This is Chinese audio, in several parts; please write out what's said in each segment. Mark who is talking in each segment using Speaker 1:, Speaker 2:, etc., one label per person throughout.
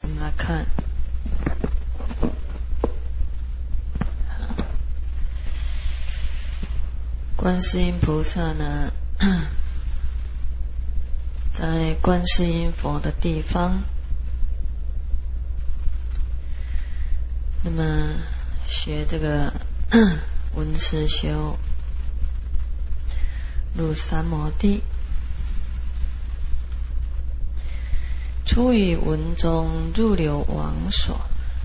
Speaker 1: 我们来看，观世音菩萨呢，在观世音佛的地方，那么学这个闻思修入三摩地，出于闻中入流王所。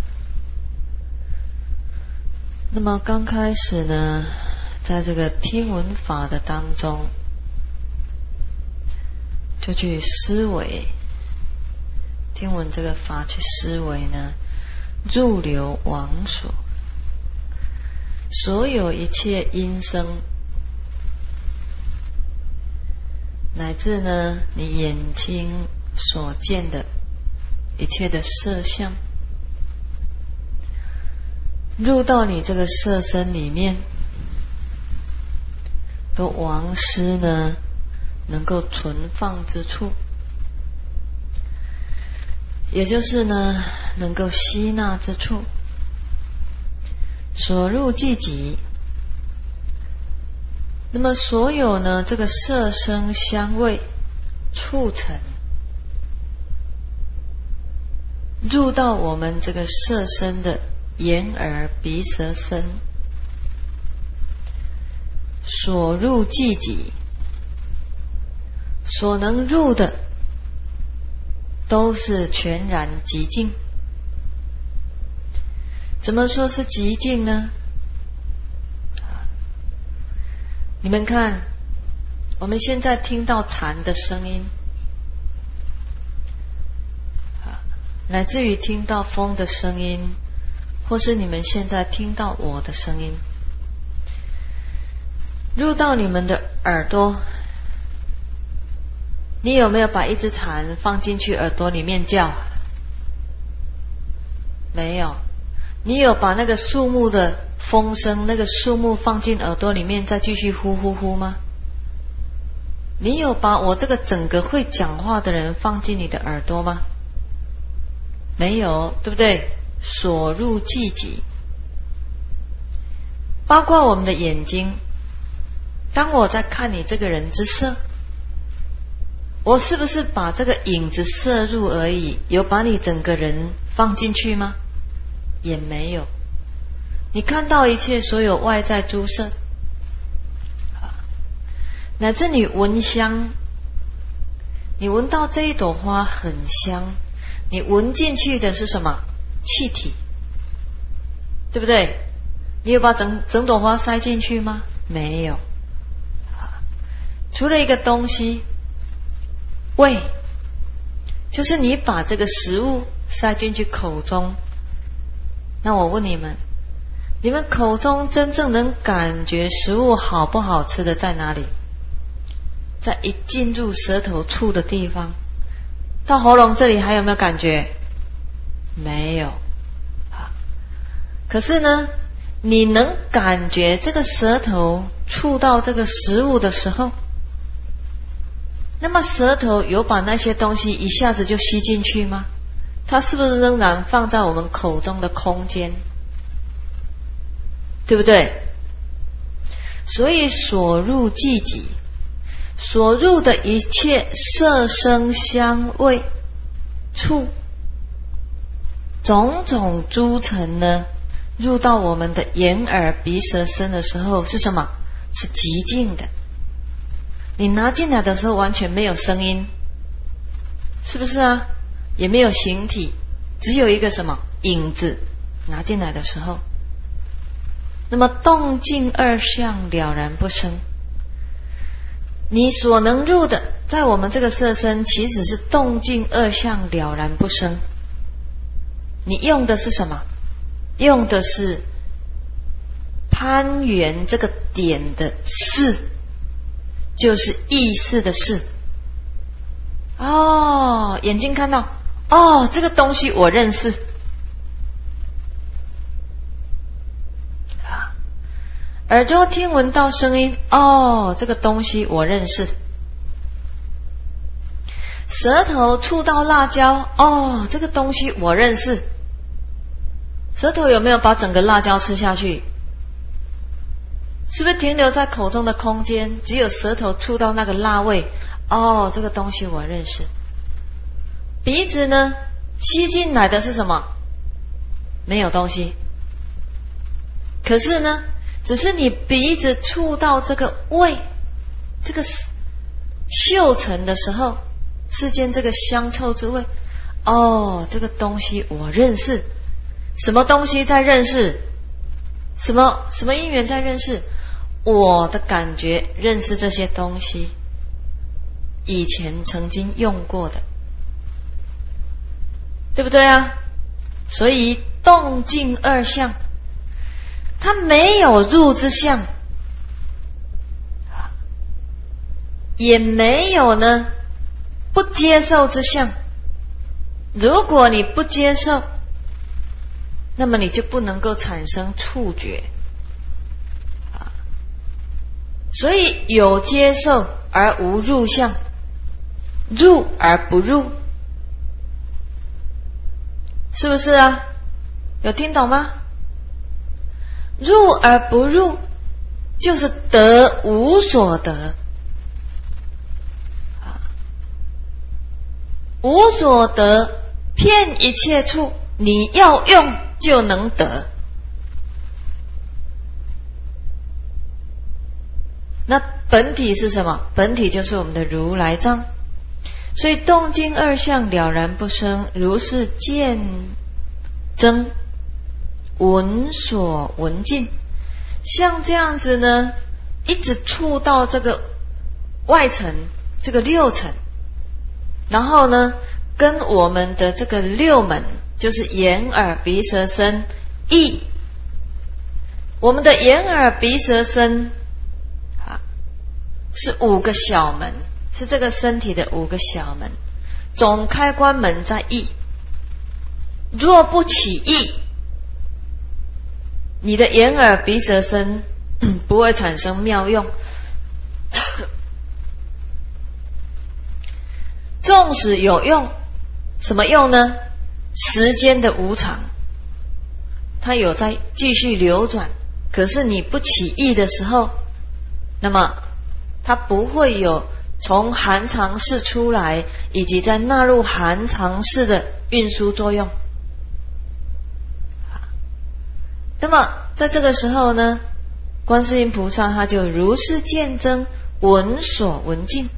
Speaker 1: 那么刚开始呢，在这个听闻法的当中，就去思维，听闻这个法去思维呢，入流王所，所有一切音声，乃至呢你眼睛所见的一切的色相，入到你这个色身里面，都王师呢能够存放之处，也就是呢能够吸纳之处，所入即极。那么所有呢这个色声香味触尘，入到我们这个色身的眼耳鼻舌身，所入即极，所能入的都是全然极净。怎么说是极净呢？你们看，我们现在听到蝉的声音，乃至于听到风的声音，或是你们现在听到我的声音，入到你们的耳朵，你有没有把一只蝉放进去耳朵里面叫？没有。你有把那个树木的风声，那个树木放进耳朵里面再继续呼呼呼吗？你有把我这个整个会讲话的人放进你的耳朵吗？没有，对不对？所入即极。包括我们的眼睛，当我在看你这个人之色，我是不是把这个影子摄入而已？有把你整个人放进去吗？也没有。你看到一切所有外在诸色，乃至你闻香，你闻到这一朵花很香，你闻进去的是什么？气体，对不对？你有把整朵花塞进去吗？没有。除了一个东西，味，就是你把这个食物塞进去口中。那我问你们，你们口中真正能感觉食物好不好吃的在哪里？在一进入舌头处的地方，到喉咙这里还有没有感觉？没有。可是呢，你能感觉这个舌头触到这个食物的时候，那么舌头有把那些东西一下子就吸进去吗？它是不是仍然放在我们口中的空间？对不对？所以所入即极，所入的一切色声香味触种种诸尘呢，入到我们的眼耳鼻舌身的时候是什么？是极静的。你拿进来的时候完全没有声音，是不是啊？也没有形体，只有一个什么影子，拿进来的时候，那么动静二相了然不生。你所能入的，在我们这个色身其实是动静二相了然不生。你用的是什么？用的是攀缘这个点的识，就是意识的识。哦，眼睛看到，哦，这个东西我认识。耳朵听闻到声音，哦，这个东西我认识。 舌头触到辣椒，哦，这个东西我认识。舌头有没有把整个辣椒吃下去？是不是停留在口中的空间？只有舌头触到那个辣味，哦，这个东西我认识。鼻子呢，吸进来的是什么？没有东西。可是呢，只是你鼻子触到这个味，这个嗅尘的时候，世间这个香臭之味，哦，这个东西我认识。什么东西在认识？什么因缘在认识？我的感觉认识这些东西，以前曾经用过的，对不对啊？所以动静二相，它没有入之相，也没有呢不接受之相。如果你不接受，那么你就不能够产生触觉。所以有接受而无入相，入而不入，是不是啊？有听懂吗？入而不入，就是得无所得。无所得，遍一切处，你要用就能得。那本体是什么？本体就是我们的如来藏。所以动静二相了然不生，如是见增，闻所闻尽。像这样子呢，一直触到这个外层，这个六层，然后呢，跟我们的这个六门，就是眼耳鼻舌身意。我们的眼耳鼻舌身是5个小门，是这个身体的5个小门，总开关门在意。若不起意，你的眼耳鼻舌身不会产生妙用。纵使有用，什么用呢？时间的无常，它有在继续流转，可是你不起意的时候，那么它不会有从含藏识出来，以及在纳入含藏识的运输作用。那么在这个时候呢，观世音菩萨他就如是见增，闻所闻尽。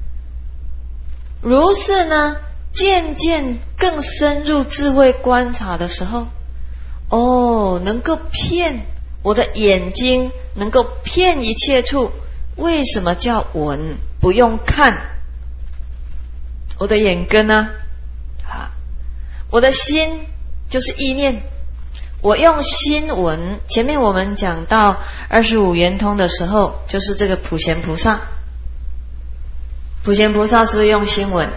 Speaker 1: 如是呢，渐渐更深入智慧观察的时候，哦，能够骗我的眼睛，能够骗一切处。为什么叫闻？不用看，我的眼根呢？我的心就是意念，我用心闻。前面我们讲到25圆通的时候，就是这个普贤菩萨。普贤菩萨是不是用心闻？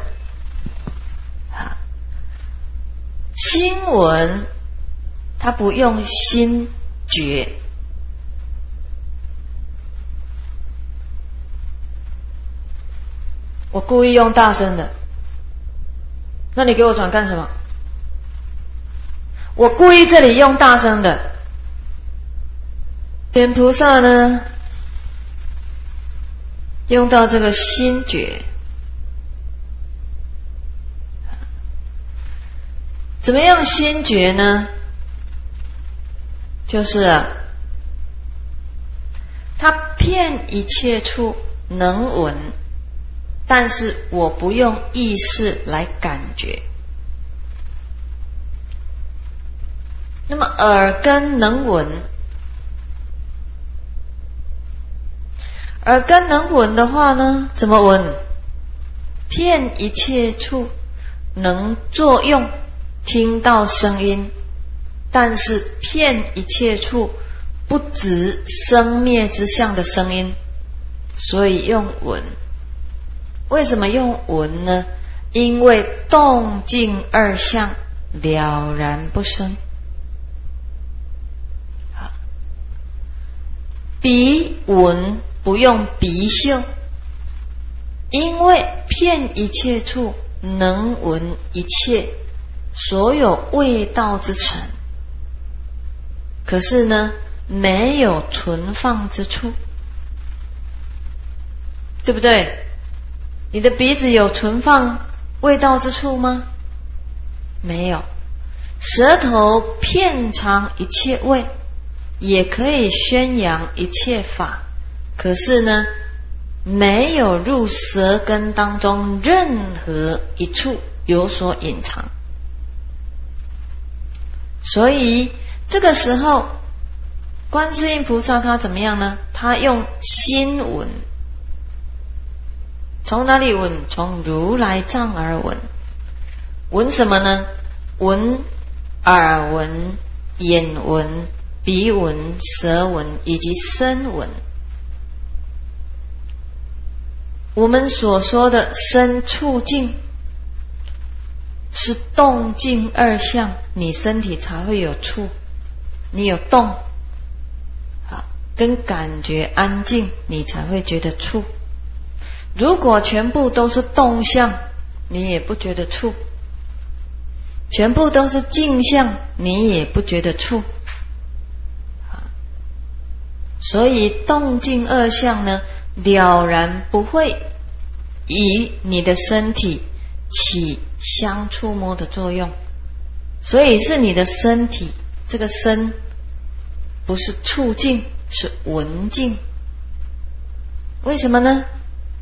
Speaker 1: 心闻，他不用心觉。我故意用大声的，那你给我转干什么？我故意这里用大声的，普贤菩萨呢，用到这个心觉。怎么样心觉呢？就是他遍一切处能闻，但是我不用意识来感觉。那么耳根能闻，耳根能闻的话呢，怎么闻？遍一切处能作用，听到声音，但是遍一切处不执生灭之相的声音，所以用闻。为什么用闻呢？因为动静二相了然不生。鼻闻不用鼻嗅，因为遍一切处能闻一切所有味道之尘，可是呢没有存放之处，对不对？你的鼻子有存放味道之处吗？没有。舌头遍尝一切味，也可以宣扬一切法，可是呢没有入舌根当中任何一处有所隐藏。所以这个时候观世音菩萨他怎么样呢？他用心闻。从哪里闻？从如来藏而闻。闻什么呢？闻耳闻、眼闻、鼻闻、舌闻以及身闻。我们所说的身处境是动静二相，你身体才会有处，你有动跟感觉安静，你才会觉得处。如果全部都是动相，你也不觉得处；全部都是静相，你也不觉得处。所以动静二相呢，了然不会以你的身体起相触摸的作用。所以是你的身体，这个身不是触境，是闻境。为什么呢？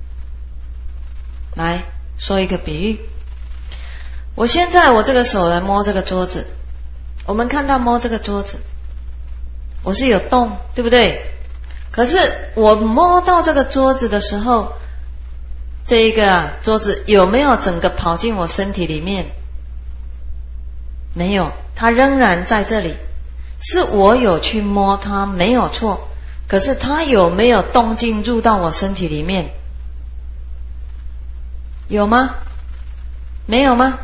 Speaker 1: 来说一个比喻。我现在我这个手来摸这个桌子，我们看到摸这个桌子，我是有动，对不对？可是我摸到这个桌子的时候，这一个桌子有没有整个跑进我身体里面？没有，它仍然在这里，是我有去摸它，没有错。可是它有没有动静入到我身体里面？有吗？没有吗？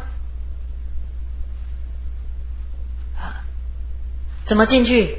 Speaker 1: 怎么进去？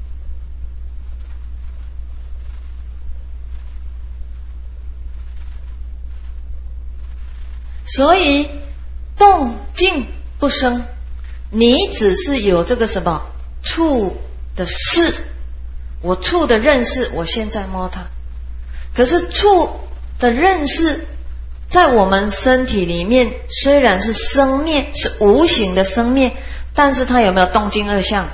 Speaker 1: 所以动静不生，你只是有这个什么触的识，我触的认识，我现在摸它。可是触的认识在我们身体里面虽然是生灭，是无形的生灭，但是它有没有动静二相？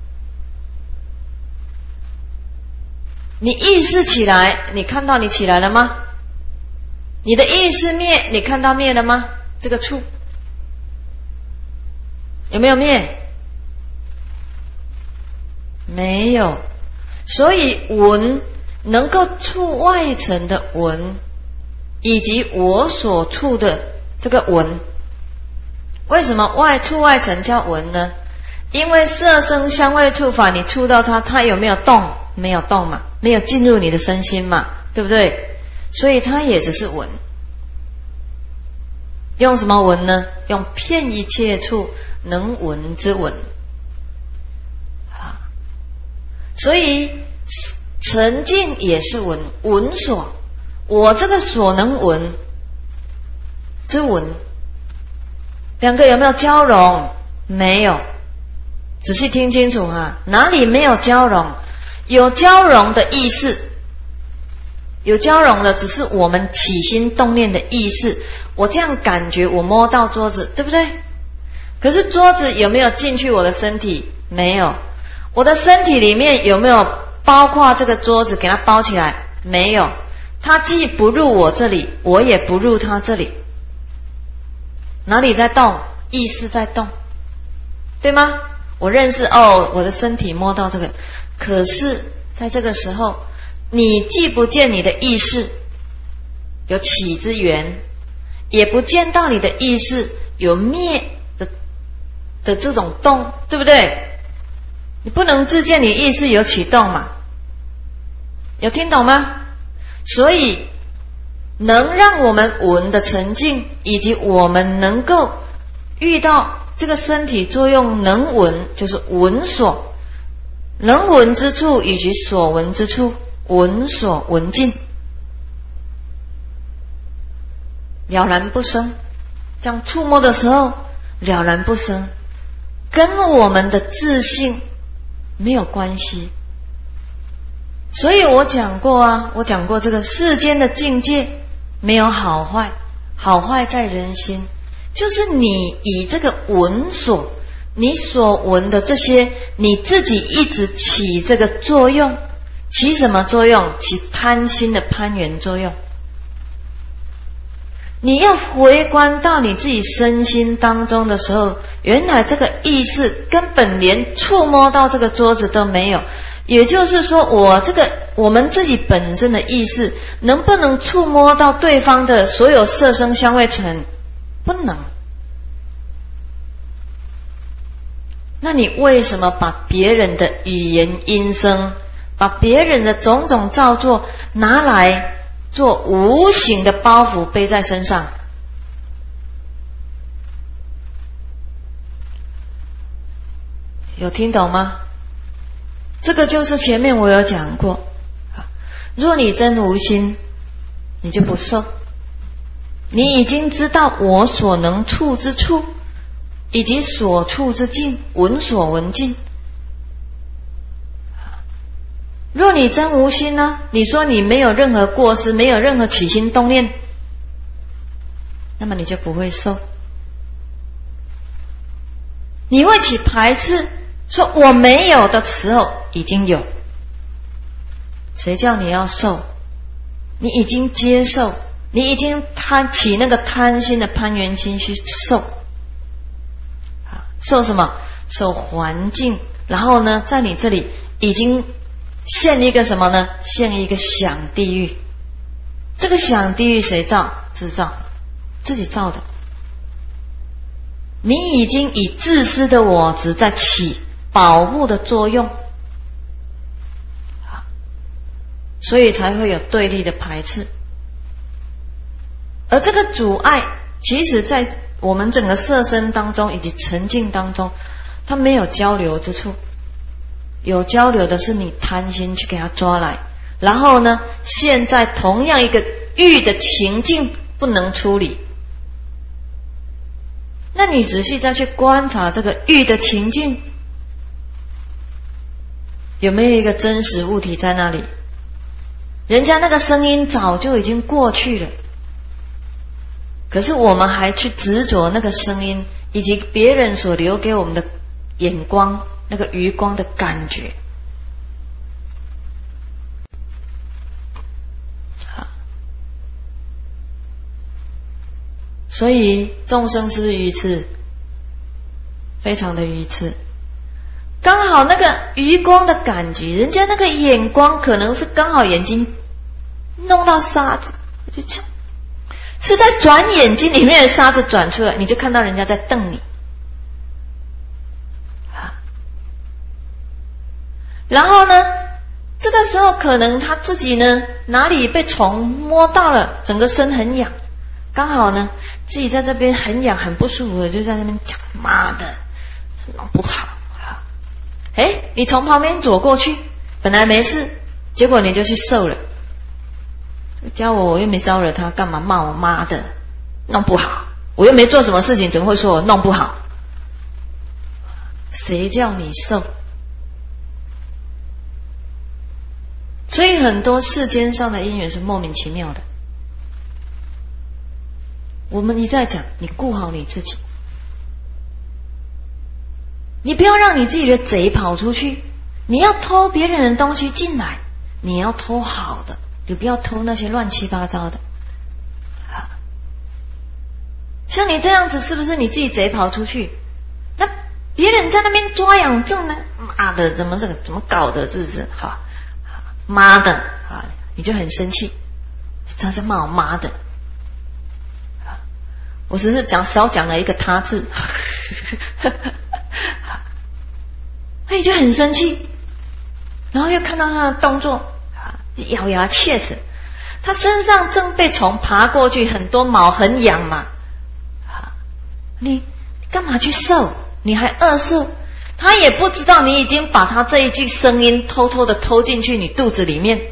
Speaker 1: 你意识起来，你看到你起来了吗？你的意识灭，你看到灭了吗？这个触有没有灭？没有。所以闻能够触外层的闻，以及我所触的这个闻。为什么触外层叫闻呢？因为色声香味触法，你触到它，它有没有动？没有动嘛，没有进入你的身心嘛，对不对？所以它也只是闻。用什么闻呢？用遍一切处能闻之闻。所以沉静也是闻，闻所，我这个所能闻之闻，两个有没有交融？没有。仔细听清楚哈，哪里没有交融？有交融的意识，有交融的只是我们起心动念的意识。我这样感觉，我摸到桌子，对不对？可是桌子有没有进去我的身体？没有。我的身体里面有没有包括这个桌子，给它包起来？没有。它既不入我这里，我也不入它这里。哪里在动？意识在动，对吗？我认识我的身体摸到这个，可是在这个时候，你既不见你的意识有起之缘，也不见到你的意识有灭的这种动，对不对？你不能自见你意识有起动嘛？有听懂吗？所以能让我们闻的沉静，以及我们能够遇到这个身体作用能闻，就是闻所，能闻之处以及所闻之处，闻所闻尽，了然不生， 这样触摸的时候了然不生，跟我们的自信没有关系。所以我讲过这个世间的境界没有好坏，好坏在人心，就是你以这个闻所，你所闻的这些，你自己一直起这个作用，起什么作用？起贪心的攀缘作用。你要回观到你自己身心当中的时候，原来这个意识根本连触摸到这个桌子都没有。也就是说，我们自己本身的意识能不能触摸到对方的所有色声香味尘？不能。那你为什么把别人的语言音声，把别人的种种造作拿来做无形的包袱背在身上？有听懂吗？这个就是前面我有讲过，若你真无心，你就不受。你已经知道我所能处之处，以及所处之境，闻所闻境。若你真无心呢？你说你没有任何过失，没有任何起心动念，那么你就不会受。你会起排斥，说我没有的时候已经有，谁叫你要受？你已经接受，你已经起那个贪心的攀缘心去受。受什么？受环境。然后呢，在你这里已经现一个什么呢？现一个想地狱。这个想地狱谁造？自造，自己造的。你已经以自私的我执在起保护的作用，所以才会有对立的排斥。而这个阻碍，其实在我们整个色身当中以及沉静当中，它没有交流之处。有交流的是你贪心去给它抓来，然后呢，现在同样一个欲的情境不能处理，那你仔细再去观察这个欲的情境，有没有一个真实物体在那里？人家那个声音早就已经过去了，可是我们还去执着那个声音，以及别人所留给我们的眼光，那个余光的感觉。所以众生是不是愚痴？非常的愚痴。刚好那个余光的感觉，人家那个眼光可能是刚好眼睛弄到沙子，就这样，是在转眼睛里面的沙子转出来，你就看到人家在瞪你。然后呢，这个时候可能他自己呢哪里被虫摸到了，整个身很痒，刚好呢自己在这边很痒很不舒服的，就在那边讲妈的弄不好。你从旁边走过去，本来没事，结果你就去受了。教我又没招惹他，干嘛骂我妈的弄不好？我又没做什么事情，怎么会说我弄不好？谁叫你受？所以很多世间上的因缘是莫名其妙的。我们一再讲，你顾好你自己，你不要让你自己的贼跑出去。你要偷别人的东西进来，你要偷好的，你不要偷那些乱七八糟的。像你这样子，是不是你自己贼跑出去？那别人在那边抓痒症呢？妈的，怎么搞的？这是好，妈的啊！你就很生气，他在骂我妈的。我只是少讲了一个他字，那你就很生气，然后又看到他的动作，咬牙切齿，他身上正被虫爬过去，很多毛很痒嘛，你干嘛去受？你还恶受？他也不知道你已经把他这一句声音偷偷的偷进去你肚子里面，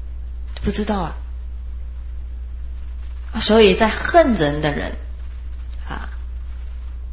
Speaker 1: 不知道啊。所以在恨人的人，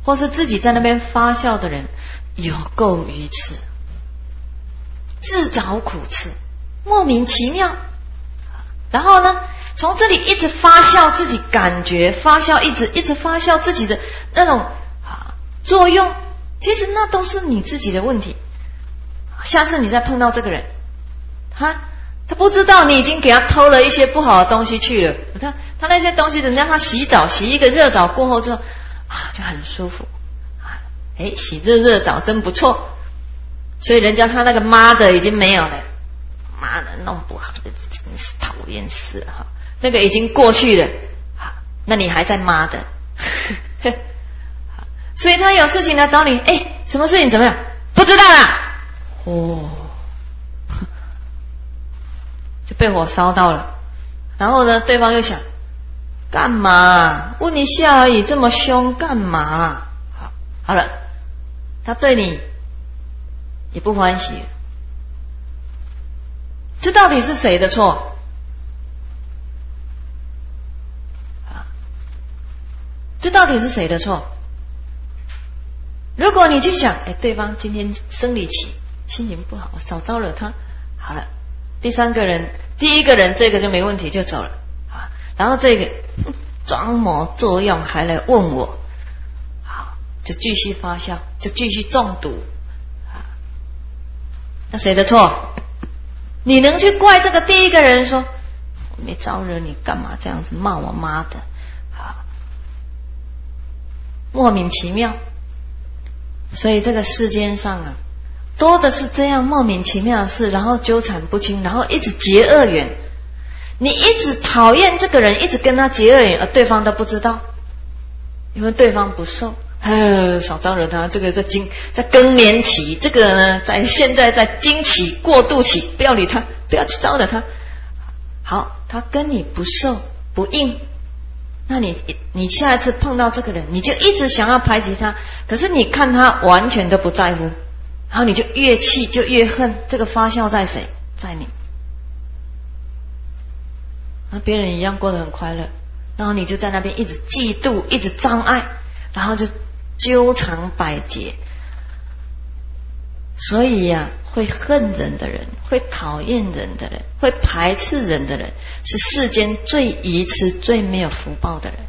Speaker 1: 或是自己在那边发笑的人，有够愚痴，自找苦吃，莫名其妙。然后呢，从这里一直发酵自己感觉，发酵一直发酵自己的那种作用，其实那都是你自己的问题。下次你再碰到这个人，他不知道你已经给他偷了一些不好的东西去了。他那些东西，人家他洗澡洗一个热澡过后之后就很舒服洗热澡真不错。所以人家他那个妈的已经没有了，妈的弄不好，真是讨厌死了那个已经过去了，那你还在妈的所以他有事情来找你，什么事情怎么样？不知道啦，就被火烧到了。然后呢，对方又想干嘛？问一下而已，这么凶干嘛？好了，他对你也不欢喜了。这到底是谁的错？这到底是谁的错？如果你去想，对方今天生理期，心情不好，我少招惹他。好了，第一个人这个就没问题，就走了。然后这个装模作样还来问我，就继续发酵，就继续中毒。那谁的错？你能去怪这个第一个人说我没招惹你，干嘛这样子骂我妈的？莫名其妙。所以这个世间上多的是这样莫名其妙的事，然后纠缠不清，然后一直结恶缘。你一直讨厌这个人，一直跟他结恶缘，而对方都不知道，因为对方不受。少招惹他，这个在更年期，这个呢现在在经期过渡期，不要理他，不要去招惹他。好，他跟你不受不应，那你下一次碰到这个人，你就一直想要排挤他，可是你看他完全都不在乎，然后你就越气就越恨。这个发酵在谁？在你。那别人一样过得很快乐，然后你就在那边一直嫉妒，一直障碍，然后就纠缠百结。所以会恨人的人，会讨厌人的人，会排斥人的人，是世间最愚痴、最没有福报的人。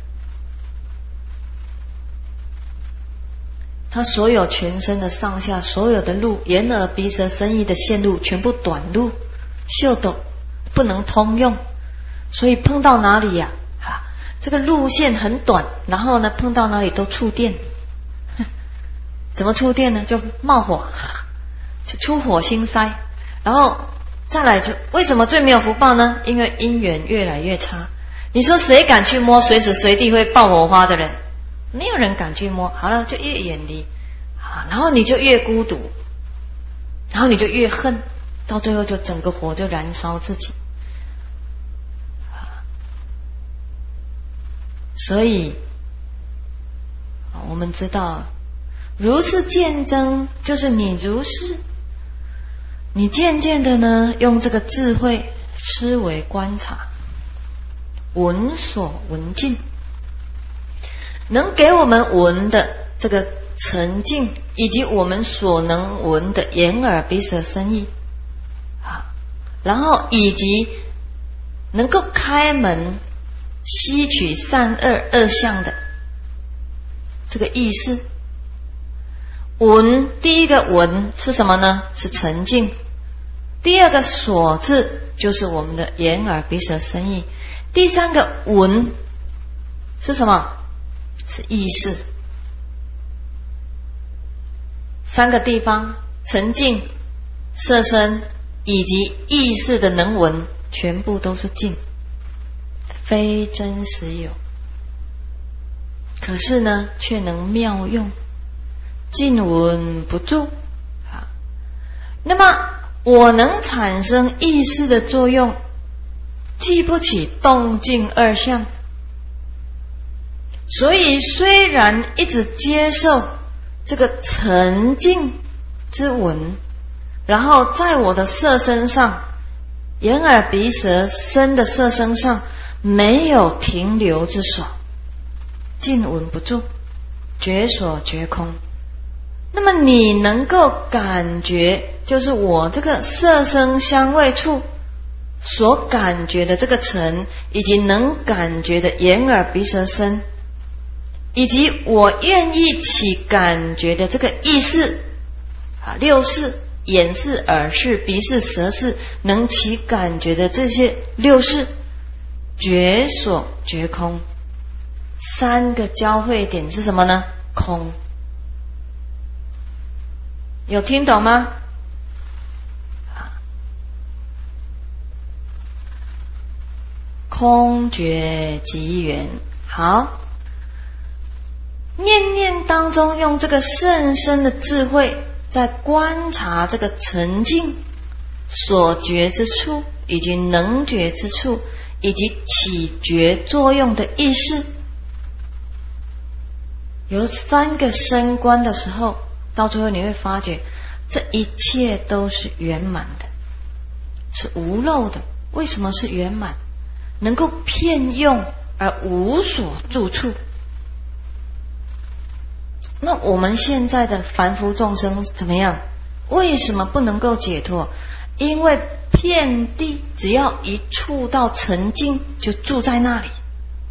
Speaker 1: 他所有全身的上下，所有的路，眼耳鼻舌身意的线路，全部短路，秀逗，不能通用。所以碰到哪里这个路线很短，然后呢碰到哪里都触电。怎么触电呢？就冒火，就出火星塞。然后再来就为什么最没有福报呢？因为因缘越来越差。你说谁敢去摸随时随地会爆火花的人？没有人敢去摸。好了，就越远离，然后你就越孤独，然后你就越恨，到最后就整个火就燃烧自己。所以我们知道如是见真，就是你如是，你渐渐的呢用这个智慧思维观察，闻所闻尽，能给我们闻的这个沉静，以及我们所能闻的眼耳鼻舌身意，然后以及能够开门吸取善恶二相的这个意思。闻，第一个闻是什么呢？是沉静。第二个所字就是我们的眼耳鼻舌身意。第三个闻是什么？是意识。三个地方，沉静、色身以及意识的能闻，全部都是静，非真实有。可是呢却能妙用，静闻不住。那么我能产生意识的作用，记不起动静二相。所以虽然一直接受这个沉静之闻，然后在我的色身上，眼耳鼻舌身的色身上没有停留之所，静闻不住。 觉所觉空。那么你能够感觉，就是我这个色声香味触所感觉的这个尘，以及能感觉的眼耳鼻舌身，以及我愿意起感觉的这个意识六识，眼识、耳识、鼻识、舌识，能起感觉的这些六识，觉所觉空，三个交汇点是什么呢？空。有听懂吗？空觉即缘。好，念念当中用这个甚深的智慧在观察这个沉静所觉之处，以及能觉之处，以及起觉作用的意识。有三个深观的时候，到最后你会发觉这一切都是圆满的，是无漏的。为什么是圆满？能够遍用而无所住处。那我们现在的凡夫众生怎么样？为什么不能够解脱？因为遍地只要一触到沉静，就住在那里。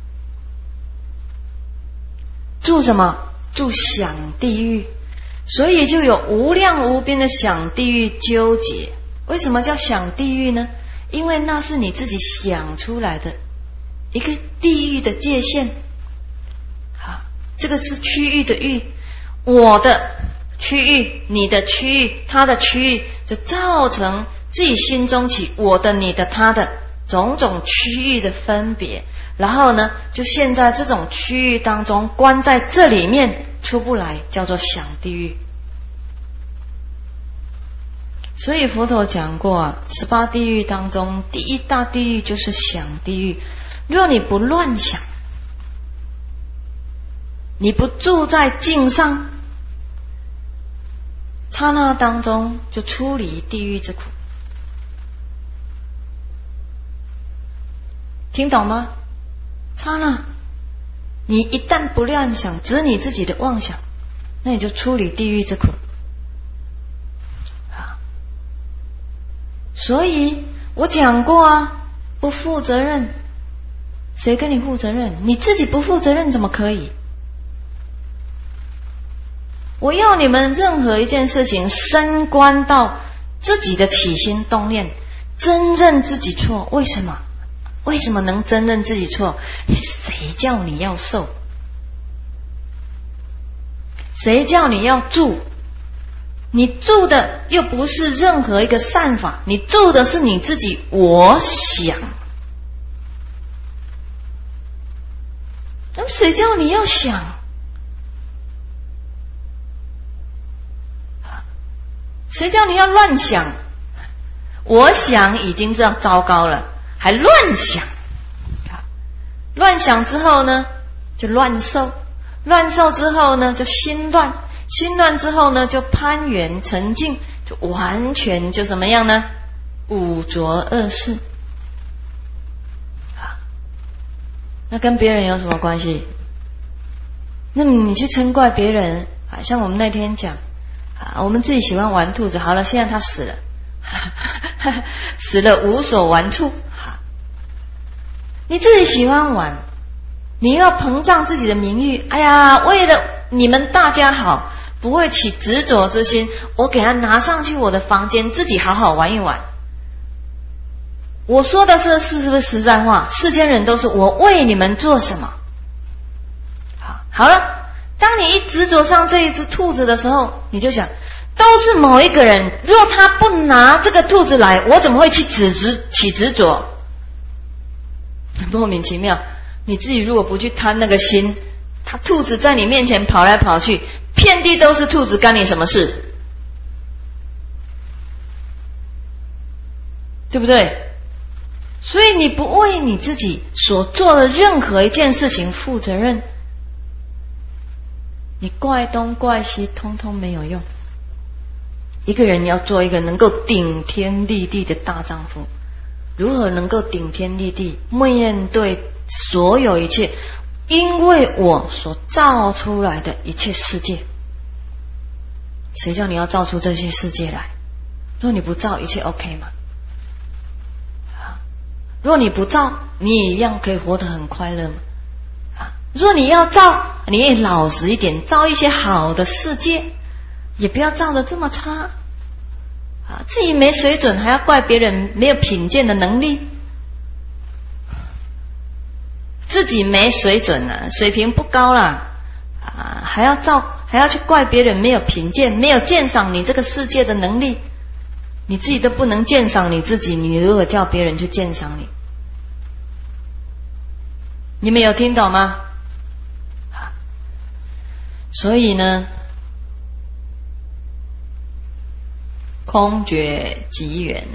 Speaker 1: 住什么？住想地狱。所以就有无量无边的想地狱纠结。为什么叫想地狱呢？因为那是你自己想出来的一个地狱的界限。好，这个是区域的域，我的区域、你的区域、他的区域，就造成自己心中起我的、你的、他的种种区域的分别。然后呢，就陷在这种区域当中，关在这里面出不来，叫做想地狱。所以佛陀讲过18地狱当中，第一大地狱就是想地狱。若你不乱想，你不住在境上，刹那当中就出离地狱之苦。听懂吗？刹那你一旦不乱想，只你自己的妄想，那你就出离地狱之苦。所以我讲过不负责任，谁跟你负责任？你自己不负责任怎么可以？我要你们任何一件事情深观到自己的起心动念，真认自己错。为什么？为什么能真认自己错？谁叫你要受？谁叫你要住？你住的又不是任何一个善法，你住的是你自己我想。那么谁叫你要想？谁叫你要乱想？我想已经这样糟糕了，还乱想。乱想之后呢，就乱受，乱受之后呢，就心乱，心乱之后呢，就攀缘沉静，就完全就怎么样呢？五浊恶世。那跟别人有什么关系？那你去嗔怪别人，像我们那天讲，我们自己喜欢玩兔子，好了，现在他死了，死了无所玩处。你自己喜欢玩，你要膨胀自己的名誉，哎呀，为了你们大家好，不会起执着之心，我给他拿上去我的房间，自己好好玩一玩。我说的是不是实在话？世间人都是我为你们做什么。好了，当你一执着上这一只兔子的时候，你就想，都是某一个人，若他不拿这个兔子来，我怎么会起执着？莫名其妙。你自己如果不去贪那个心，他兔子在你面前跑来跑去，遍地都是兔子，干你什么事？对不对？所以你不为你自己所做的任何一件事情负责任，你怪东怪西通通没有用。一个人要做一个能够顶天立地的大丈夫，如何能够顶天立地？面对所有一切， 因为我所造出来的一切世界。谁叫你要造出这些世界来？若你不造，一切 OK 吗？若你不造，你也一样可以活得很快乐吗？若你要造，你也老实一点，造一些好的世界，也不要造得这么差。自己没水准还要怪别人没有品鉴的能力，自己没水准啊，水平不高啦，还要去怪别人没有品鉴，没有鉴赏你这个世界的能力，你自己都不能鉴赏你自己，你如何叫别人去鉴赏你？你们有听懂吗？所以呢，空觉即圆，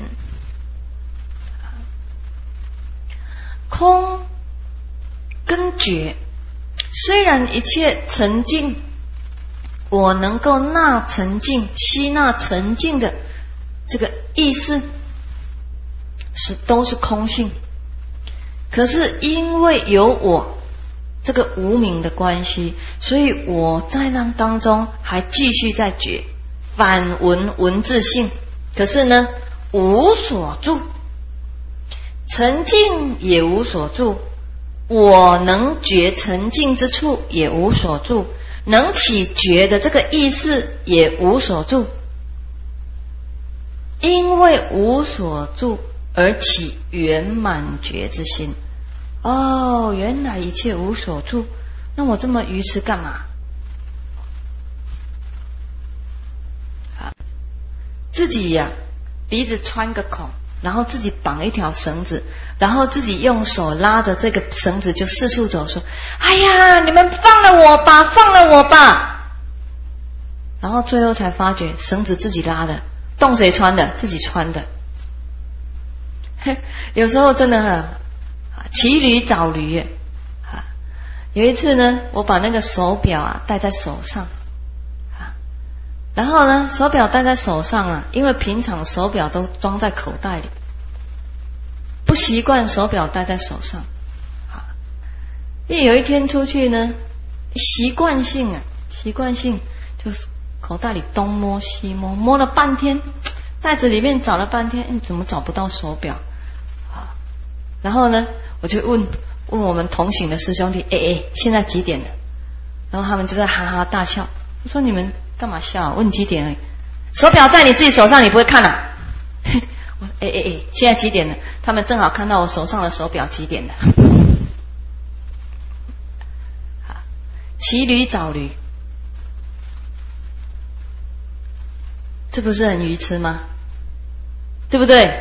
Speaker 1: 空跟觉，虽然一切沉静，我能够纳沉静、吸纳沉静的这个意识都是空性，可是因为有我这个无明的关系，所以我在那当中还继续在觉反文字性，可是呢无所住，沉静也无所住，我能觉沉静之处也无所住，能起觉的这个意识也无所住，因为无所住而起圆满觉之心。哦，原来一切无所住，那我这么愚痴干嘛？自己呀，鼻子穿个孔，然后自己绑一条绳子，然后自己用手拉着这个绳子就四处走，说：“哎呀，你们放了我吧，放了我吧！”然后最后才发觉绳子自己拉的，洞谁穿的？自己穿的。有时候真的很骑驴找驴。有一次呢，我把那个手表戴在手上。然后呢，手表戴在手上因为平常手表都装在口袋里，不习惯手表戴在手上。有一天出去呢，习惯性就是口袋里东摸西摸，摸了半天，袋子里面找了半天，怎么找不到手表？然后呢，我就问我们同行的师兄弟，现在几点了？然后他们就在哈哈大笑。我说你们干嘛笑？问几点而已，手表在你自己手上，你不会看啊？我现在几点了？他们正好看到我手上的手表几点了。骑驴找驴，这不是很愚痴吗？对不对？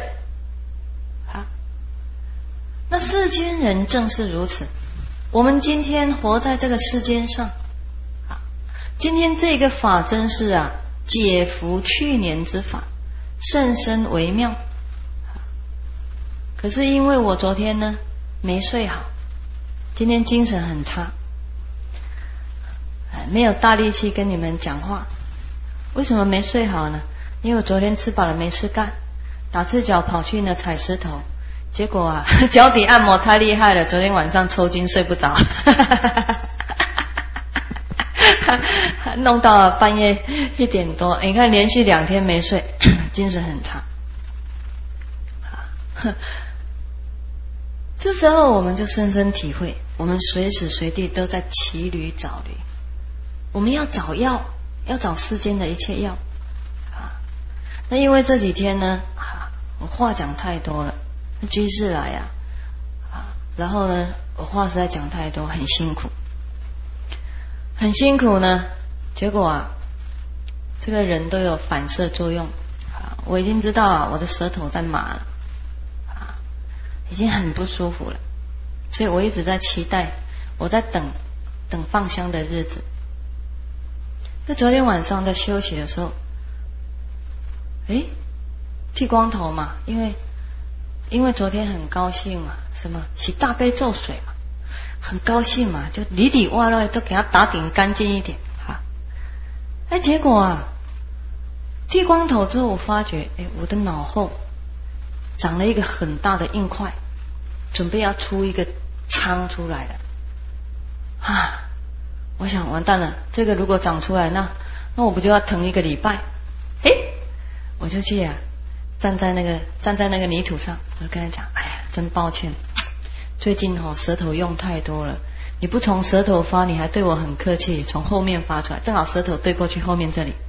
Speaker 1: 那世间人正是如此。我们今天活在这个世间上，今天这个法真是解伏去年之法，甚深微妙。可是因为我昨天呢没睡好，今天精神很差，没有大力气跟你们讲话。为什么没睡好呢？因为我昨天吃饱了没事干，打赤脚跑去呢踩石头，结果脚底按摩太厉害了，昨天晚上抽筋睡不着。弄到半夜1点多，你看连续2天没睡，精神很差。这时候我们就深深体会，我们随时随地都在骑驴找驴。我们要找药，要找世间的一切药。那因为这几天呢，我话讲太多了，居士来然后呢，我话实在讲太多，很辛苦。很辛苦呢，结果这个人都有反射作用。我已经知道我的舌头在麻了，已经很不舒服了，所以我一直在期待，我在等放香的日子。那昨天晚上在休息的时候，剃光头嘛，因为昨天很高兴嘛，什么洗大悲咒水嘛，很高兴嘛，就里里外外都给它打点干净一点。结果剃光头之后，我发觉我的脑后长了一个很大的硬块，准备要出一个疮出来了。 我想完蛋了，这个如果长出来，那我不就要疼1个礼拜？我就去站在那个泥土上，我跟他讲，哎呀，真抱歉，最近舌头用太多了，你不从舌头发，你还对我很客气，从后面发出来，正好舌头对过去后面这里，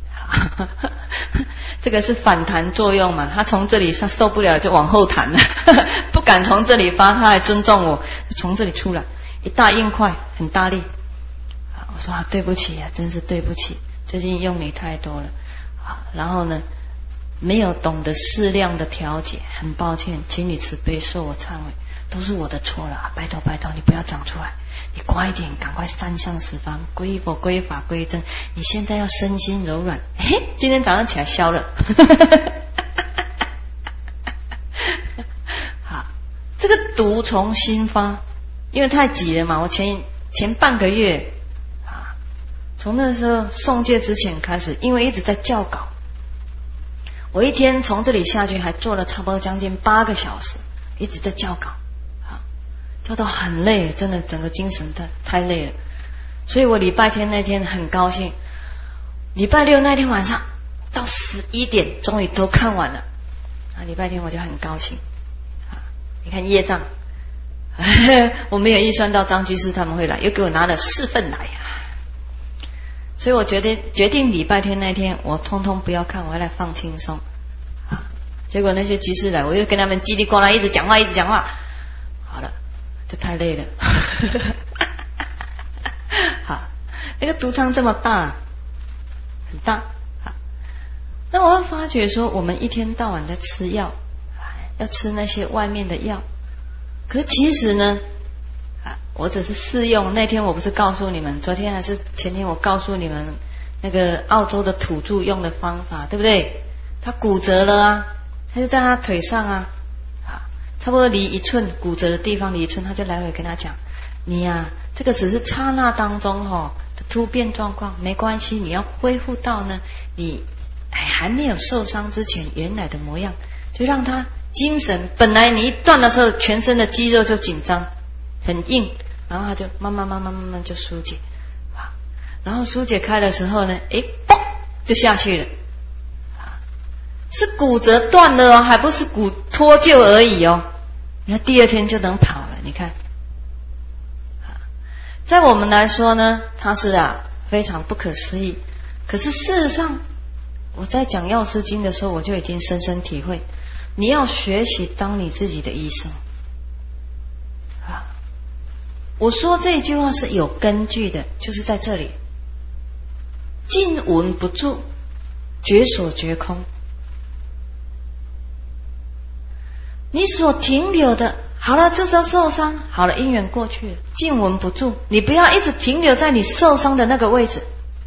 Speaker 1: 这个是反弹作用嘛，他从这里他受不了就往后弹了，不敢从这里发，他还尊重我，从这里出来一大硬块，很大力。我说对不起真是对不起，最近用你太多了，然后呢没有懂得适量的调节，很抱歉，请你慈悲受我忏悔，都是我的错了，拜托你不要长出来，你乖一点，赶快3向10方，归佛归法归真，你现在要身心柔软。今天早上起来消了。好，这个毒从心发，因为太急了嘛，我前半个月从那时候送戒之前开始，因为一直在校稿，我一天从这里下去还做了差不多将近8个小时，一直在校稿，校到很累，真的整个精神太累了。所以我礼拜天那天很高兴，礼拜六那天晚上到11点终于都看完了，礼拜天我就很高兴。你看业障，我没有预算到张居士他们会来，又给我拿了4份来。所以我决定礼拜天那天我通通不要看，我要来放轻松。结果那些居士来，我又跟他们叽里呱啦一直讲话，好了，就太累了。好，那个毒疮这么大，很大。那我会发觉说，我们一天到晚在吃药，要吃那些外面的药，可是其实呢，我只是试用。那天我不是告诉你们，昨天还是前天我告诉你们那个澳洲的土著用的方法，对不对？他骨折了他就在他腿上差不多离1寸，骨折的地方离1寸，他就来回跟他讲，你这个只是刹那当中的突变状况，没关系，你要恢复到呢你还没有受伤之前原来的模样，就让他精神，本来你一断的时候全身的肌肉就紧张很硬，然后他就慢慢就疏解，然后疏解开的时候呢，嘣就下去了，是骨折断了还不是骨脱臼而已那第2天就能跑了。你看，在我们来说呢，它是非常不可思议。可是事实上，我在讲药师经的时候，我就已经深深体会，你要学习当你自己的医生。我说这句话是有根据的，就是在这里，静闻不住，觉所觉空。你所停留的，好了，这时候受伤，好了，因缘过去了，静闻不住，你不要一直停留在你受伤的那个位置，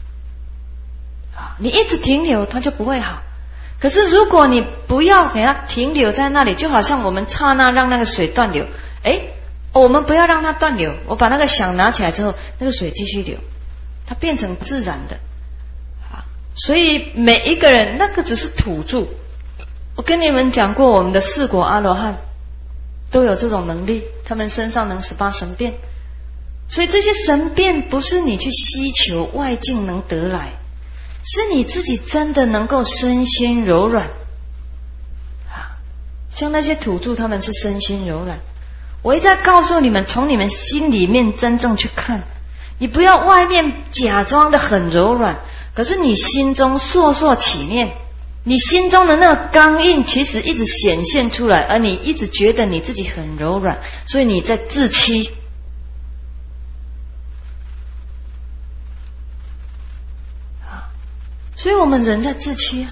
Speaker 1: 你一直停留，它就不会好。可是如果你不要给它停留在那里，就好像我们刹那让那个水断流，我们不要让它断流，我把那个响拿起来之后，那个水继续流，它变成自然的。所以每一个人那个只是土著，我跟你们讲过，我们的4果阿罗汉都有这种能力，他们身上能18神变。所以这些神变不是你去希求外境能得来，是你自己真的能够身心柔软。像那些土著他们是身心柔软，我一再告诉你们，从你们心里面真正去看，你不要外面假装的很柔软，可是你心中烁烁起念，你心中的那个刚硬其实一直显现出来，而你一直觉得你自己很柔软，所以你在自欺。所以我们人在自欺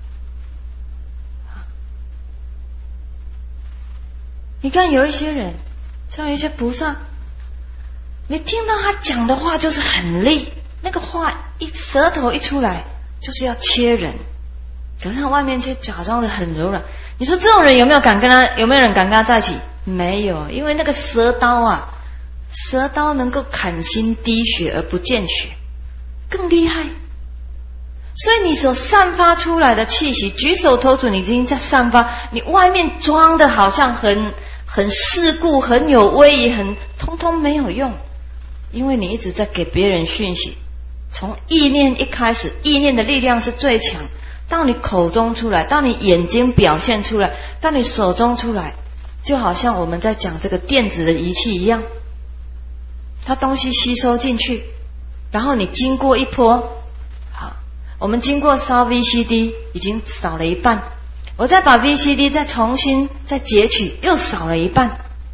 Speaker 1: 你看有一些人，像有一些菩萨，你听到他讲的话就是很利，那个话舌头一出来就是要切人，可是他外面却假装的很柔软。你说这种人有没有人敢跟他在一起？没有，因为那个舌刀能够砍心滴血而不见血，更厉害。所以你所散发出来的气息，举手投足你已经在散发，你外面装的好像很世故，很有威仪，通通没有用。 因为你一直在给别人讯息。从意念一开始，意念的力量是最强，到你口中出来，到你眼睛表现出来，到你手中出来，就好像我们在讲这个电子的仪器一样，它东西吸收进去，然后你经过一波，好，我们经过烧 VCD 已经少了一半，我再把 VCD 再重新再截取，又少了一半。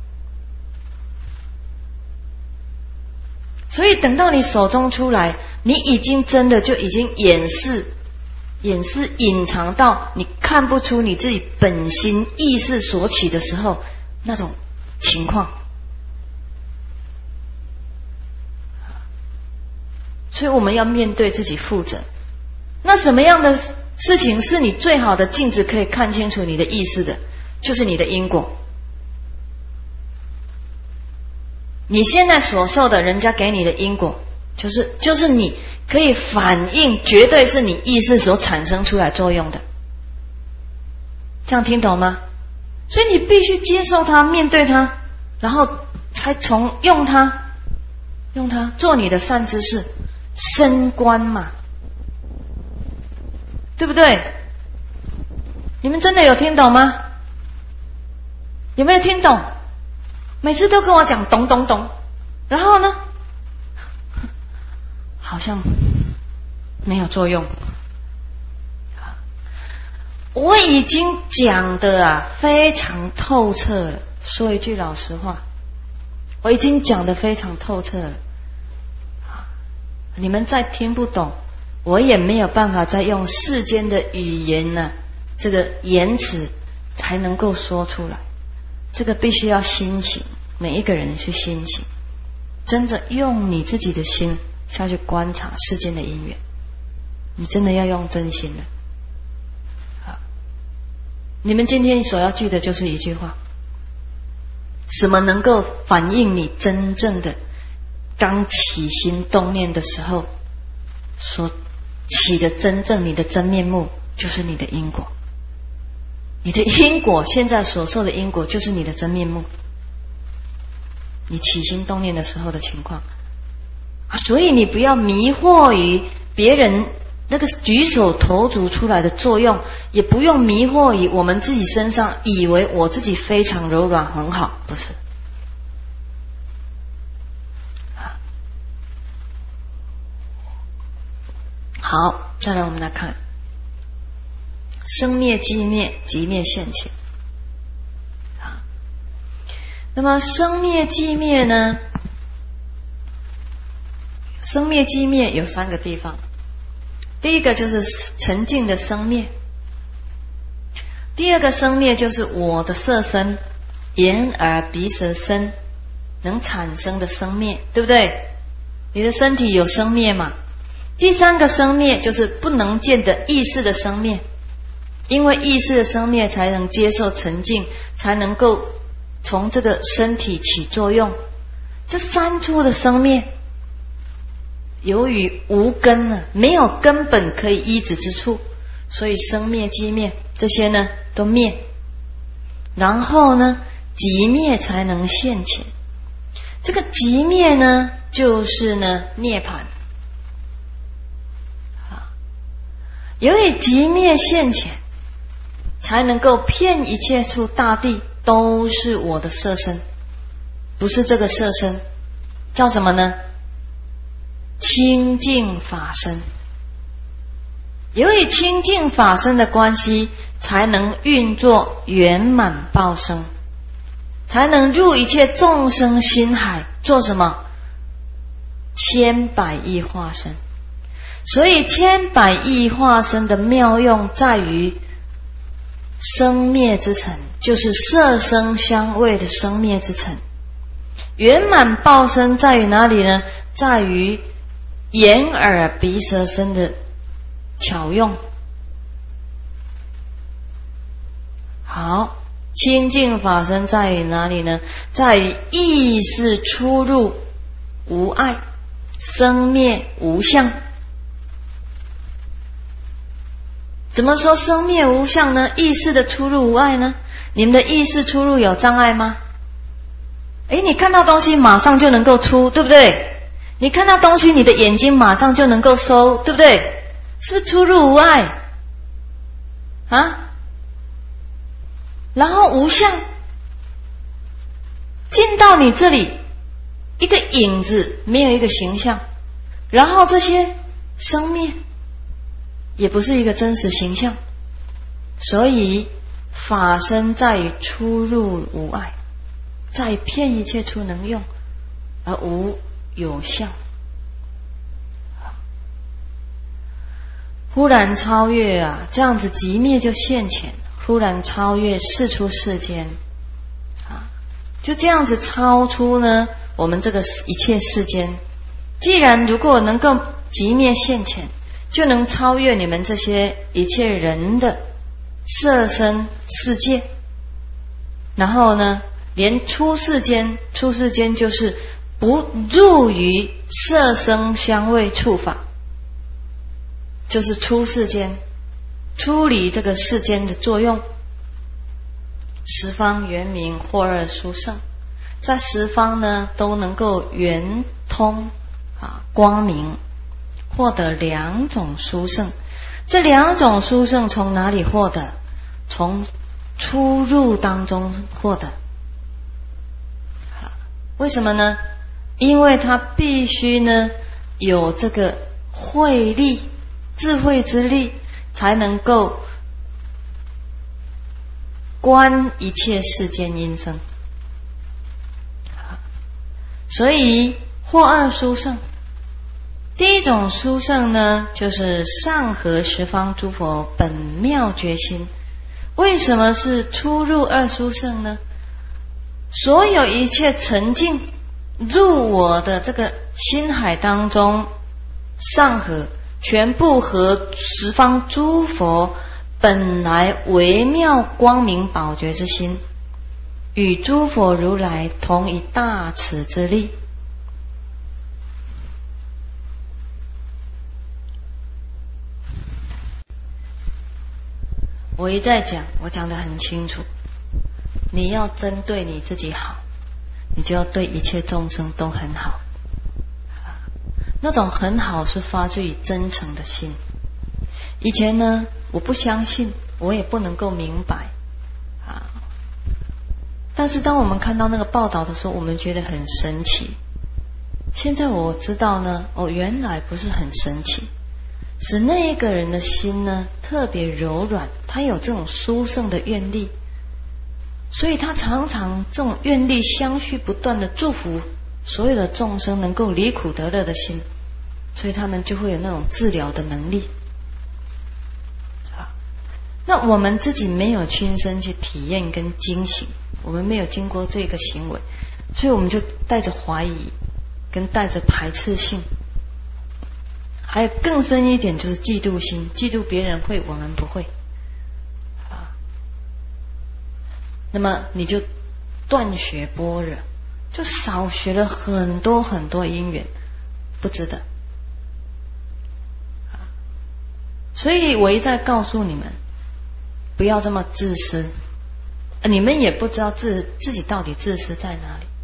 Speaker 1: 所以等到你手中出来，你已经真的就已经掩饰隐藏到你看不出你自己本心意识所起的时候那种情况。所以我们要面对自己负责。那什么样的事情是你最好的镜子可以看清楚你的意识的？就是你的因果。你现在所受的人家给你的因果，就是你可以反映，绝对是你意识所产生出来作用的。这样听懂吗？所以你必须接受它，面对它，然后才从用它做你的善知识，升观嘛，对不对？你们真的有听懂吗？有没有听懂？每次都跟我讲懂，然后呢，好像没有作用。我已经讲的非常透彻了，说一句老实话，我已经讲的非常透彻了。你们再听不懂，我也没有办法再用世间的语言呢，这个言辞才能够说出来。这个必须要心行，每一个人去心行，真的用你自己的心下去观察世间的因缘，你真的要用真心了。好，你们今天所要记的就是一句话：什么能够反映你真正的刚起心动念的时候所起的真正你的真面目，就是你的因果。你的因果现在所受的因果就是你的真面目，你起心动念的时候的情况所以你不要迷惑于别人那个举手投足出来的作用，也不用迷惑于我们自己身上，以为我自己非常柔软很好，不是。好，再来我们来看生灭寂灭，寂灭现前。那么生灭寂灭呢？生灭寂灭有三个地方。第一个就是沉静的生灭，第二个生灭就是我的色身，眼耳鼻舌身能产生的生灭，对不对？你的身体有生灭嘛？第三个生灭就是不能见的意识的生灭，因为意识的生灭才能接受沉静，才能够从这个身体起作用。这三处的生灭，由于无根呢，没有根本可以依止之处，所以生灭寂灭这些呢都灭，然后呢寂灭才能现前。这个寂灭呢就是呢涅槃。由于寂灭现前，才能够遍一切处大地都是我的色身，不是这个色身，叫什么呢？清净法身。由于清净法身的关系，才能运作圆满报身，才能入一切众生心海，做什么？千百亿化身。所以千百亿化身的妙用在于生灭之层，就是色声香味的生灭之层。圆满报身在于哪里呢？在于眼耳鼻舌身的巧用。好，清净法身在于哪里呢？在于意识出入无碍，生灭无相。怎么说生灭无相呢？意识的出入无碍呢？你们的意识出入有障碍吗？你看到东西马上就能够出，对不对？ 你看到东西，你的眼睛马上就能够收，对不对？是不是出入无碍啊？然后无相进到你这里，一个影子，没有一个形象，然后这些生灭也不是一个真实形象，所以法身在于出入无碍，在于骗一切处能用，而无有相。忽然超越啊，这样子即灭就现前，忽然超越世出世间啊，就这样子超出呢我们这个一切世间。既然如果能够即灭现前，就能超越你们这些一切人的色身世界，然后呢连出世间就是不入于色声香味触法，就是出世间，出离这个世间的作用。十方圆明或二殊胜，在十方呢都能够圆通光明，获得两种殊胜。这两种殊胜从哪里获得？从出入当中获得。为什么呢？因为他必须呢有这个慧力，智慧之力，才能够观一切世间因生。所以或二殊胜，第一种殊胜呢，就是上合十方诸佛本妙觉心。为什么是出入二殊胜呢？所有一切沉静入我的这个心海当中，上合全部和十方诸佛本来微妙光明宝觉之心，与诸佛如来同一大慈之力。我一再讲，我讲得很清楚，你要针对你自己好，你就要对一切众生都很好。那种很好是发自于真诚的心。以前呢，我不相信，我也不能够明白但是当我们看到那个报道的时候，我们觉得很神奇。现在我知道呢，原来不是很神奇，是那个人的心呢特别柔软，他有这种殊胜的愿力，所以他常常这种愿力相续不断的祝福所有的众生能够离苦得乐的心，所以他们就会有那种治疗的能力。那我们自己没有亲身去体验跟惊醒，我们没有经过这个行为，所以我们就带着怀疑跟带着排斥性，还有更深一点就是嫉妒心，嫉妒别人会，我们不会那么你就断学般若，就少学了很多很多因缘，不值得。所以我一再告诉你们，不要这么自私，你们也不知道自己到底自私在哪里。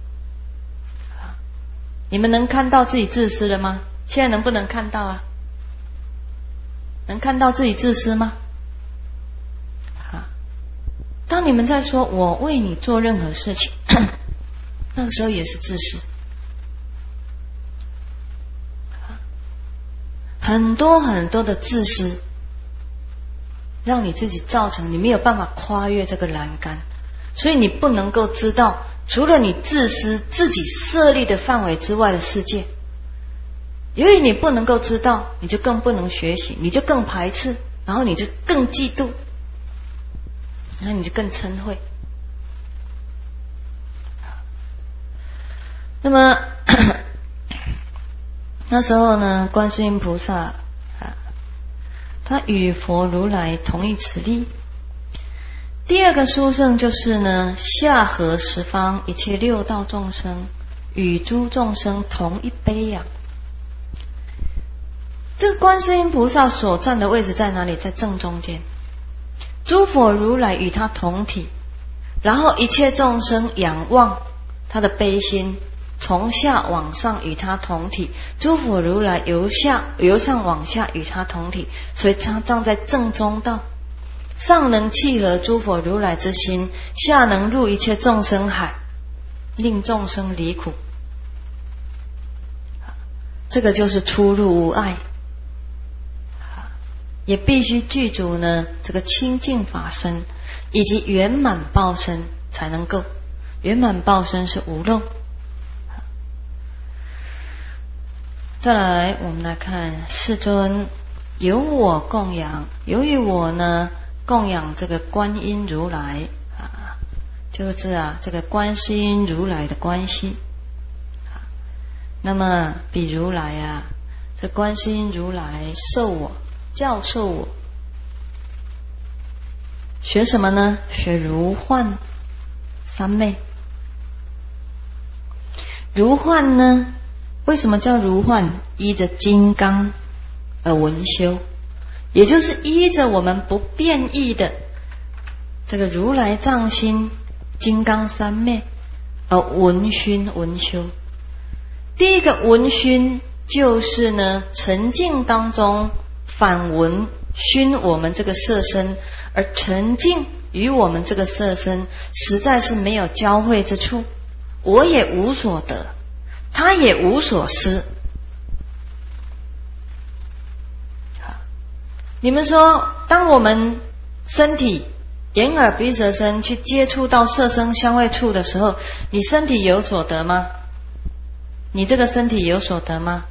Speaker 1: 你们能看到自己自私了吗？现在能不能看到啊？能看到自己自私吗？当你们在说我为你做任何事情那个时候也是自私。很多很多的自私让你自己造成你没有办法跨越这个栏杆，所以你不能够知道除了你自私自己设立的范围之外的世界。由于你不能够知道，你就更不能学习，你就更排斥，然后你就更嫉妒，然后你就更嗔恚。那么那时候呢，观世音菩萨他与佛如来同一此力。第二个殊胜就是呢，下合十方一切六道众生，与诸众生同一悲仰。这个观世音菩萨所站的位置在哪里？在正中间。诸佛如来与他同体，然后一切众生仰望他的悲心， 从下往上与他同体，诸佛如来由上往下与他同体，所以他站在正中道，上能契合诸佛如来之心，下能入一切众生海，令众生离苦。这个就是出入无碍，也必须具足呢这个清净法身以及圆满报身才能够。圆满报身是无漏。再来我们来看世尊，由我供养，由于我呢供养这个观音如来就是这个观世音如来的关系。那么比如来这观世音如来授我教授我学什么呢？学如幻三昧。如幻呢，为什么叫如幻？依着金刚而闻修，也就是依着我们不变异的这个如来藏心金刚三昧而闻熏闻修。第一个闻熏就是呢沉静当中反闻熏我们这个色身，而沉静与我们这个色身实在是没有交汇之处，我也无所得，他也无所失。你们说当我们身体眼耳鼻舌身去接触到色声香味触的时候，你身体有所得吗？你这个身体有所得吗？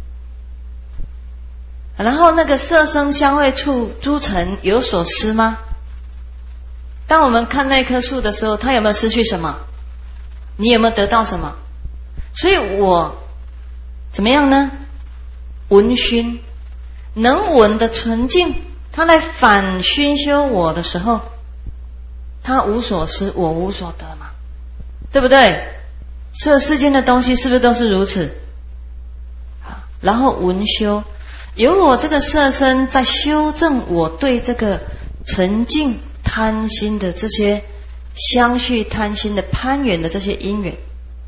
Speaker 1: 然后那个色声香味触诸尘有所失吗？当我们看那棵树的时候，它有没有失去什么？你有没有得到什么？所以我怎么样呢？闻熏，能闻的纯净，它来反熏修我的时候，它无所失，我无所得嘛，对不对？所有世间的东西是不是都是如此？然后闻修，由我这个色身在修正我对这个沉静贪心的这些相续贪心的攀缘的这些因缘，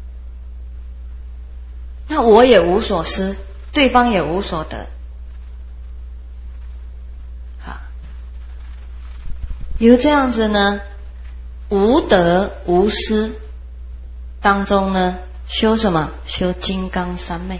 Speaker 1: 那我也无所失，对方也无所得。由这样子呢，无得无失当中呢，修什么？修金刚三昧，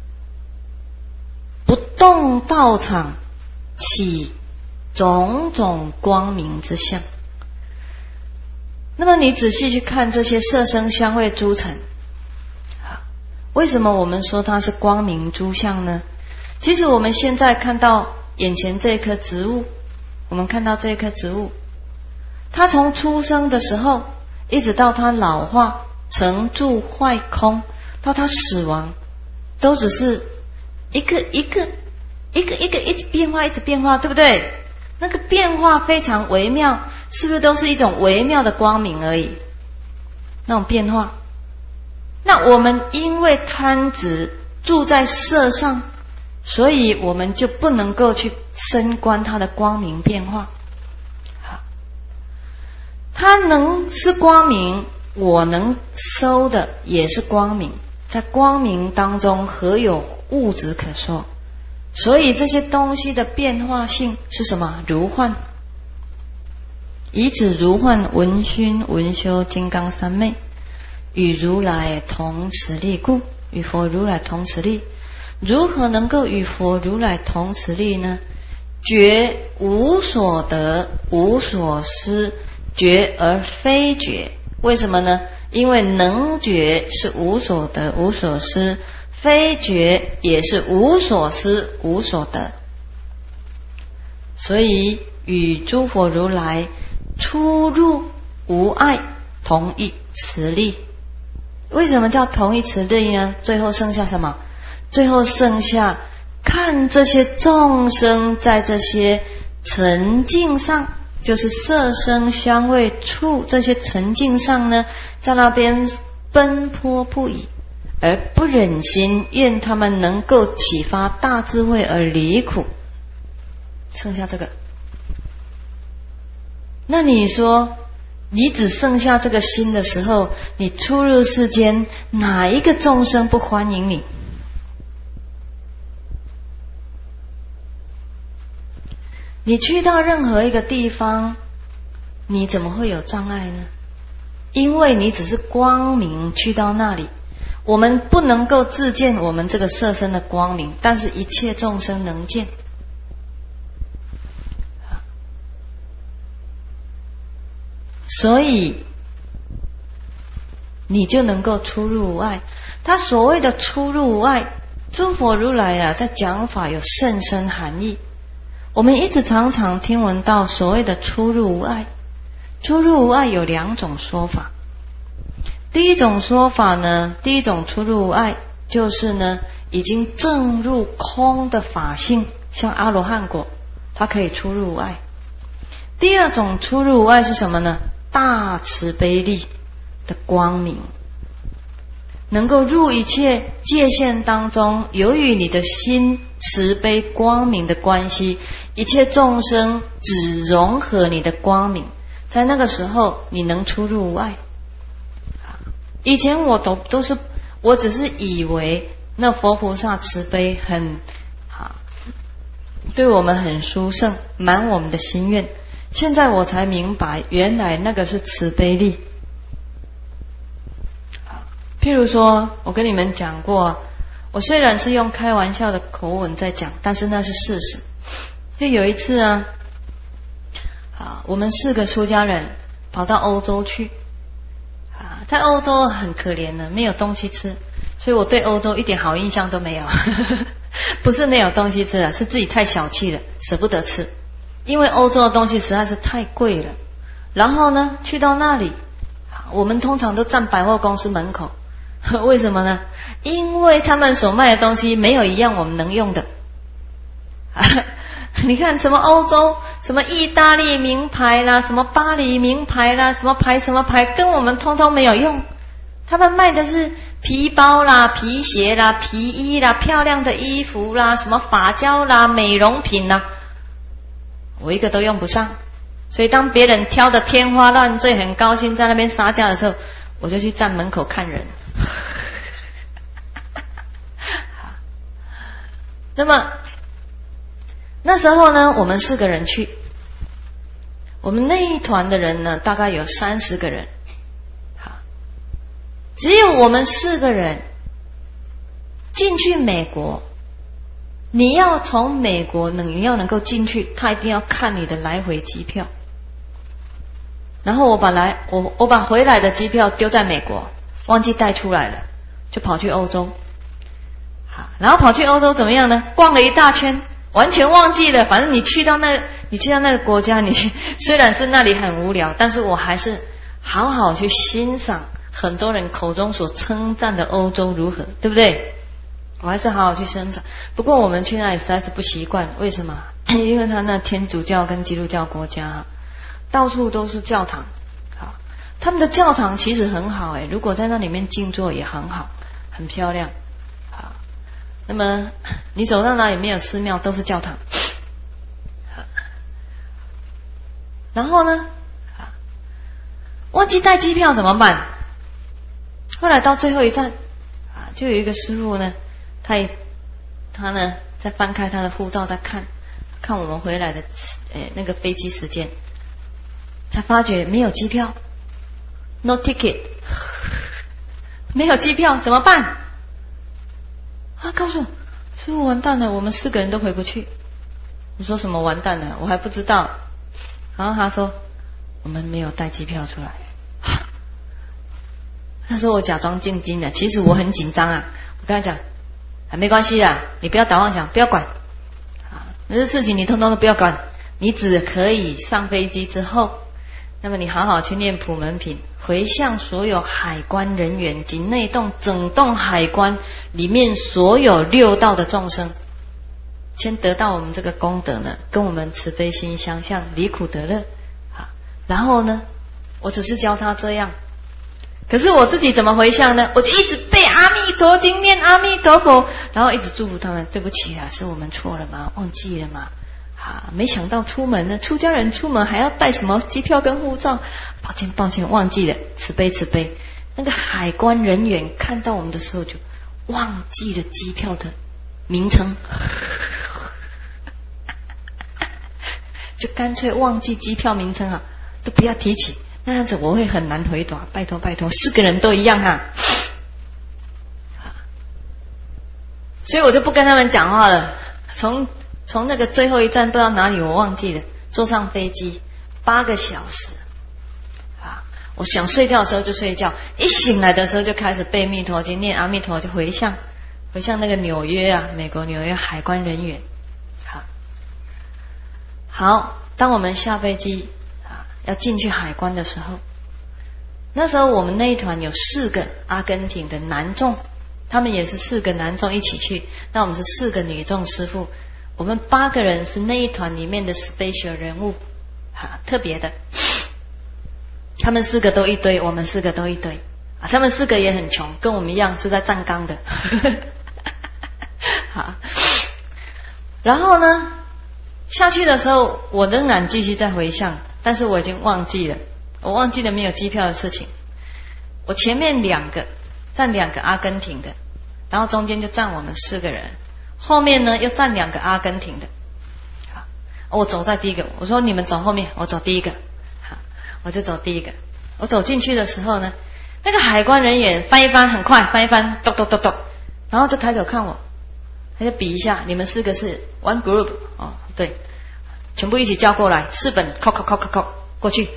Speaker 1: 不动道场起种种光明之相。那么你仔细去看这些色声香味诸尘，为什么我们说它是光明诸相呢？其实我们现在看到眼前这棵植物，我们看到这棵植物，它从出生的时候一直到它老化成住坏空，到它死亡，都只是一个一直变化，一直变化，对不对？那个变化非常微妙，是不是都是一种微妙的光明而已？那种变化，那我们因为贪执住在色上，所以我们就不能够去深观它的光明变化。好，它能是光明，我能收的也是光明，在光明当中何有物质可说？所以这些东西的变化性是什么？如幻。以此如幻闻熏闻修金刚三昧，与如来同持力故，与佛如来同持力。如何能够与佛如来同持力呢？觉无所得无所失，觉而非觉。为什么呢？因为能觉是无所得无所失，非觉也是无所失无所得。所以与诸佛如来出入无碍，同一持力。为什么叫同一持力呢？最后剩下什么？最后剩下看这些众生在这些沉静上，就是色声香味触这些沉静上呢，在那边奔波不已，而不忍心愿他们能够启发大智慧而离苦。剩下这个，那你说你只剩下这个心的时候，你出入世间，哪一个众生不欢迎你？你去到任何一个地方，你怎么会有障碍呢？因为你只是光明去到那里，我们不能够自见我们这个色身的光明，但是一切众生能见。所以你就能够出入无碍。他所谓的出入无碍，诸佛如来啊，在讲法有甚深含义。我们一直常常听闻到所谓的出入无碍。出入无碍有两种说法。第一种说法呢，第一种出入无碍就是呢，已经证入空的法性，像阿罗汉果，它可以出入无碍。第二种出入无碍是什么呢？大慈悲力的光明，能够入一切界限当中，由于你的心慈悲光明的关系，一切众生只融合你的光明，在那个时候你能出入无碍。以前我都是，我只是以为那佛菩萨慈悲很好，对我们很殊胜，满我们的心愿。现在我才明白，原来那个是慈悲力。譬如说，我跟你们讲过，我虽然是用开玩笑的口吻在讲，但是那是事实。就有一次啊，我们4个出家人跑到欧洲去，在欧洲很可怜的，没有东西吃，所以我对欧洲一点好印象都没有。不是没有东西吃了，是自己太小气了，舍不得吃。因为欧洲的东西实在是太贵了。然后呢，去到那里，我们通常都站百货公司门口。为什么呢？因为他们所卖的东西没有一样我们能用的。你看什么欧洲，什么意大利名牌啦，什么巴黎名牌啦，什么牌什么牌，跟我们通通没有用。他们卖的是皮包啦、皮鞋啦、皮衣啦、漂亮的衣服啦，什么发胶啦、美容品啦，我一个都用不上。所以当别人挑的天花乱坠，很高兴在那边杀价的时候，我就去站门口看人。那么那时候呢，我们4个人去，我们那一团的人呢，大概有30个人。只有我们4个人进去美国，你要从美国你要能够进去，他一定要看你的来回机票。然后我把回来的机票丢在美国，忘记带出来了，就跑去欧洲。好，然后跑去欧洲怎么样呢？逛了一大圈，完全忘记了。反正你去到那个国家，你虽然是那里很无聊，但是我还是好好去欣赏很多人口中所称赞的欧洲如何，对不对？我还是好好去欣赏。不过我们去那里实在是不习惯，为什么？因为他那天主教跟基督教国家到处都是教堂，好，他们的教堂其实很好如果在那里面静坐也很好，很漂亮。好，那么你走到哪里没有寺庙，都是教堂。然后呢，忘记带机票怎么办？后来到最后一站就有一个师父呢，他呢在翻开他的护照，在看我们回来的那个飞机时间，才发觉没有机票 ，no ticket， 没有机票怎么办？告诉我师父完蛋了，我们4个人都回不去。我说什么完蛋了？我还不知道。然后他说我们没有带机票出来。那时候我假装静静的，其实我很紧张我跟他讲没关系的，你不要打妄想，不要管那些事情你通通都不要管，你只可以上飞机之后，那么你好好去念普门品，回向所有海关人员及内洞整栋海关里面所有6道的众生，先得到我们这个功德呢，跟我们慈悲心相向，离苦得乐。然后呢，我只是教他这样，可是我自己怎么回向呢？我就一直背阿弥陀经，念阿弥陀佛，然后一直祝福他们。对不起是我们错了吗？忘记了吗？ 没想到出门呢，出家人出门还要带什么机票跟护照？抱歉，忘记了，慈悲。那个海关人员看到我们的时候就忘记了机票的名称，就干脆忘记机票名称都不要提起，那样子我会很难回答。拜托，4个人都一样所以我就不跟他们讲话了。从那个最后一站不知道哪里我忘记了，坐上飞机8个小时我想睡觉的时候就睡觉，一醒来的时候就开始背弥陀经，念阿弥陀，就回向那个纽约美国纽约海关人员。好，当我们下飞机要进去海关的时候，那时候我们那一团有4个阿根廷的男众，他们也是4个男众一起去，那我们是4个女众师父，我们8个人是那一团里面的 special 人物特别的。他们4个都一堆，我们4个都一堆他们4个也很穷，跟我们一样是在站岗的好，然后呢下去的时候我仍然继续在回向，但是我已经忘记了没有机票的事情。我前面站2个阿根廷的，然后中间就站我们4个人，后面呢又站2个阿根廷的。我走在第一个，我说你们走后面，我走第一个。我就走第一个。我走进去的时候呢，那个海关人员翻一翻，很快翻一翻，咚，然后就抬头看我，他就比一下，你们4个是 one group 对，全部一起叫过来，4本扣过去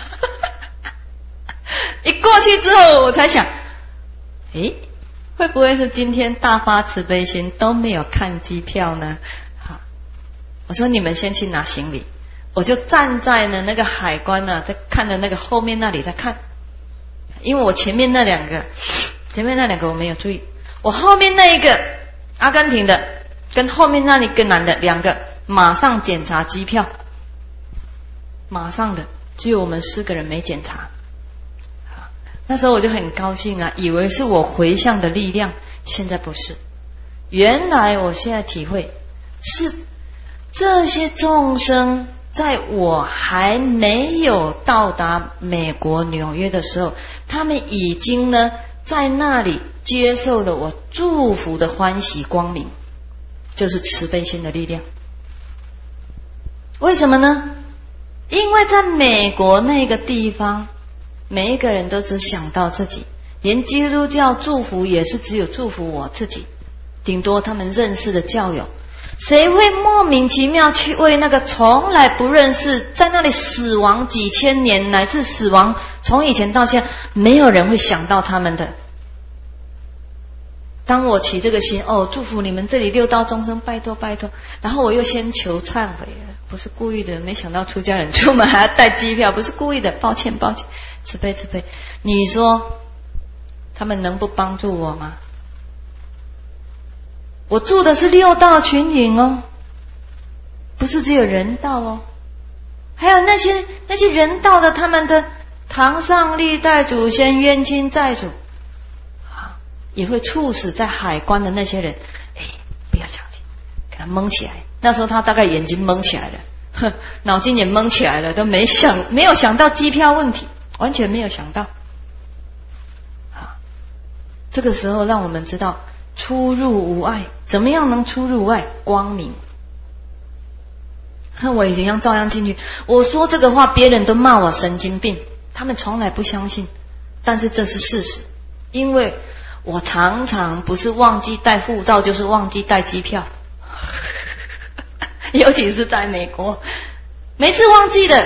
Speaker 1: 一过去之后我才想，会不会是今天大发慈悲心都没有看机票呢？我说你们先去拿行李，我就站在呢那个海关在看的那个后面那里在看，因为我前面那两个我没有注意，我后面那一个阿根廷的跟后面那一个男的2个马上检查机票，马上的，只有我们4个人没检查。那时候我就很高兴以为是我回向的力量，现在不是，原来我现在体会是这些众生在我还没有到达美国纽约的时候，他们已经呢在那里接受了我祝福的欢喜光明，就是慈悲心的力量。为什么呢？因为在美国那个地方，每一个人都只想到自己，连基督教祝福也是只有祝福我自己，顶多他们认识的教友，谁会莫名其妙去为那个从来不认识，在那里死亡几千年，乃至死亡从以前到现在，没有人会想到他们的。当我起这个心，祝福你们这里6道众生，拜托，然后我又先求忏悔，不是故意的，没想到出家人出门还要带机票，不是故意的，抱歉，慈悲。你说他们能不帮助我吗？我住的是6道群影不是只有人道还有那些人道的，他们的堂上历代祖先冤亲债主也会促使在海关的那些人不要着急，给他蒙起来。那时候他大概眼睛蒙起来了，脑筋也蒙起来了，都没有想到机票问题，完全没有想到。这个时候让我们知道出入无碍，怎么样能出入无碍？光明。我已经照样进去，我说这个话别人都骂我神经病，他们从来不相信，但是这是事实，因为我常常不是忘记带护照，就是忘记带机票尤其是在美国，每次忘记的，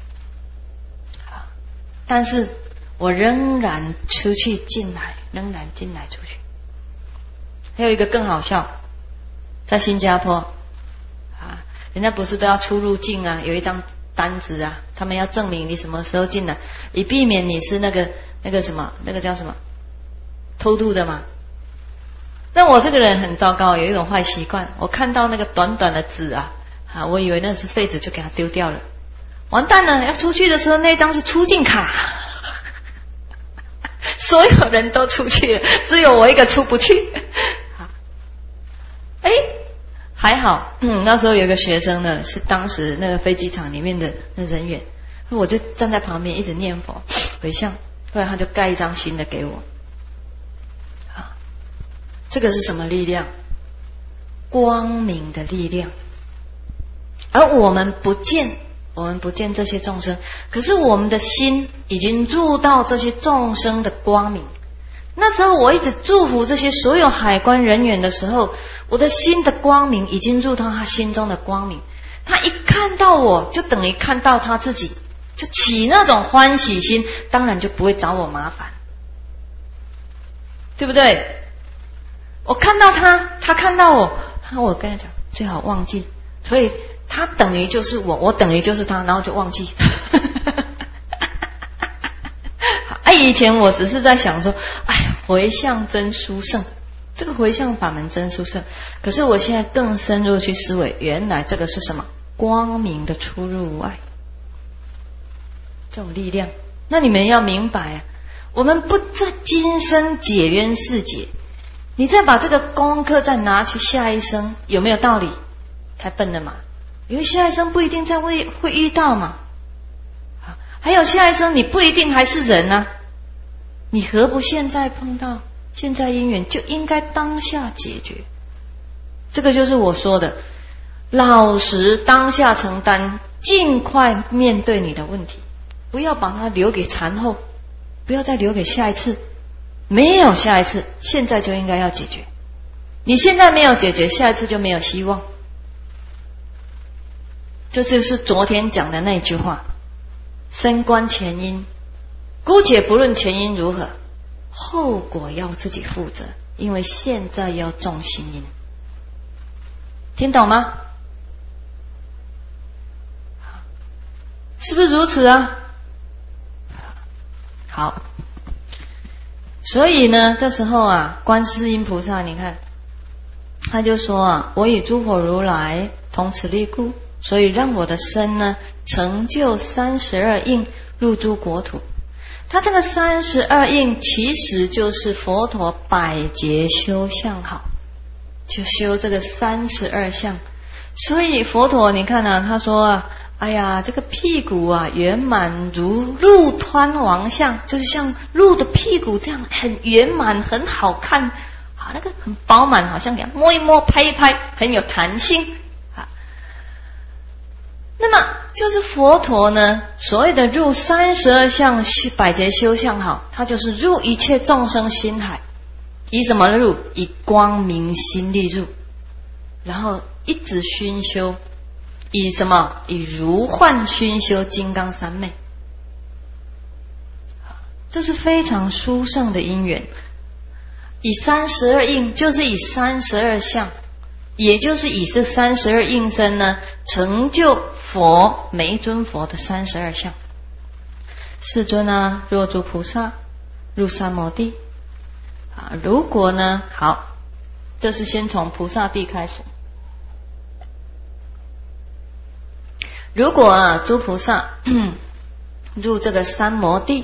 Speaker 1: 但是我仍然出去进来出去。还有一个更好笑，在新加坡人家不是都要出入境有一张单子他们要证明你什么时候进来，以避免你是那个什么，那个叫什么偷渡的嘛。但我这个人很糟糕，有一种坏习惯，我看到那个短短的纸我以为那是废纸，就给它丢掉了。完蛋了，要出去的时候那张是出境卡所有人都出去了，只有我一个出不去还好，那时候有个学生呢，是当时那个飞机场里面的那人员，我就站在旁边一直念佛回向，后来他就盖一张新的给我。这个是什么力量？光明的力量。而我们不见这些众生，可是我们的心已经入到这些众生的光明。那时候我一直祝福这些所有海关人员的时候，我的心的光明已经入到他心中的光明。他一看到我，就等于看到他自己，就起那种欢喜心，当然就不会找我麻烦，对不对？我看到他，他看到我，我跟他讲最好忘记，所以他等于就是我，我等于就是他，然后就忘记。以前我只是在想说，哎呀，回向真殊胜，这个回向法门真殊胜。可是我现在更深入去思维，原来这个是什么？光明的出入无碍，这种力量。那你们要明白啊，我们不在今生解冤释结，你再把这个功课再拿去下一生，有没有道理？太笨了嘛，因为下一生不一定再会遇到嘛。还有下一生你不一定还是人啊，你何不现在碰到，现在因缘就应该当下解决。这个就是我说的，老实当下承担，尽快面对你的问题，不要把它留给禅后，不要再留给下一次。没有下一次，现在就应该要解决。你现在没有解决，下一次就没有希望。这就是昨天讲的那句话，深观前因，姑且不论前因如何，后果要自己负责，因为现在要种新因。听懂吗？是不是如此啊？好，所以呢，这时候啊，观世音菩萨，你看，他就说啊，我与诸佛如来同此力故，所以让我的身呢，成就32应入诸国土。他这个32应其实就是佛陀百劫修相好，就修这个32相。所以佛陀你看啊，他说啊，哎呀，这个屁股啊圆满如鹿湍王相，就是像鹿的屁股这样很圆满很好看，好，那个很饱满，好像这样摸一摸拍一拍很有弹性啊。那么就是佛陀呢，所谓的入32相百劫修相好，他就是入一切众生心海，以什么入？以光明心力入，然后一直熏修，以什么？以如幻熏修金刚三昧。这是非常殊胜的因缘。以32应，就是以32相，也就是以这32应身呢，成就佛每一尊佛的32相。世尊啊，若诸菩萨入三摩地啊，如果呢，好，这是先从菩萨地开始。如果啊，诸菩萨入这个三摩地，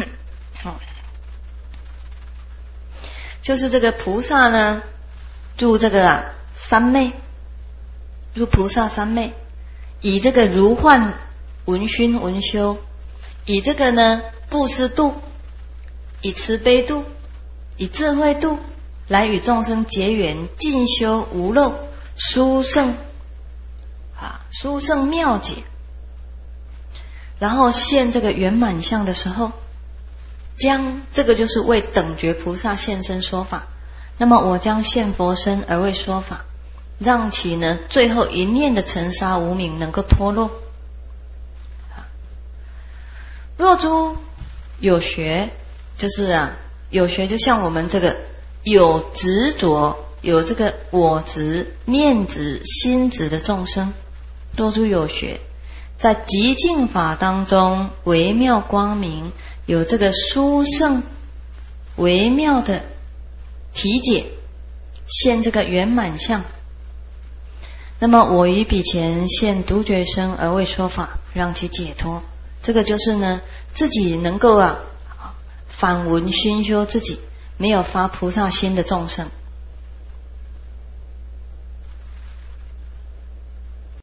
Speaker 1: 就是这个菩萨呢，入这个三昧，入菩萨三昧，以这个如幻闻熏闻修，以这个呢布施度，以慈悲度，以智慧度来与众生结缘，进修无漏，殊胜殊胜妙解。然后现这个圆满相的时候，将这个就是为等觉菩萨现身说法。那么我将现佛身而为说法，让其呢最后一念的尘沙无明能够脱落。若诸有学，就是啊有学，就像我们这个有执着，有这个我执、念执、心执的众生，若诸有学，在极净法当中微妙光明，有这个殊胜微妙的体解，现这个圆满相。那么我于彼前现独觉身而为说法，让其解脱。这个就是呢，自己能够反闻熏修自己没有发菩萨心的众生，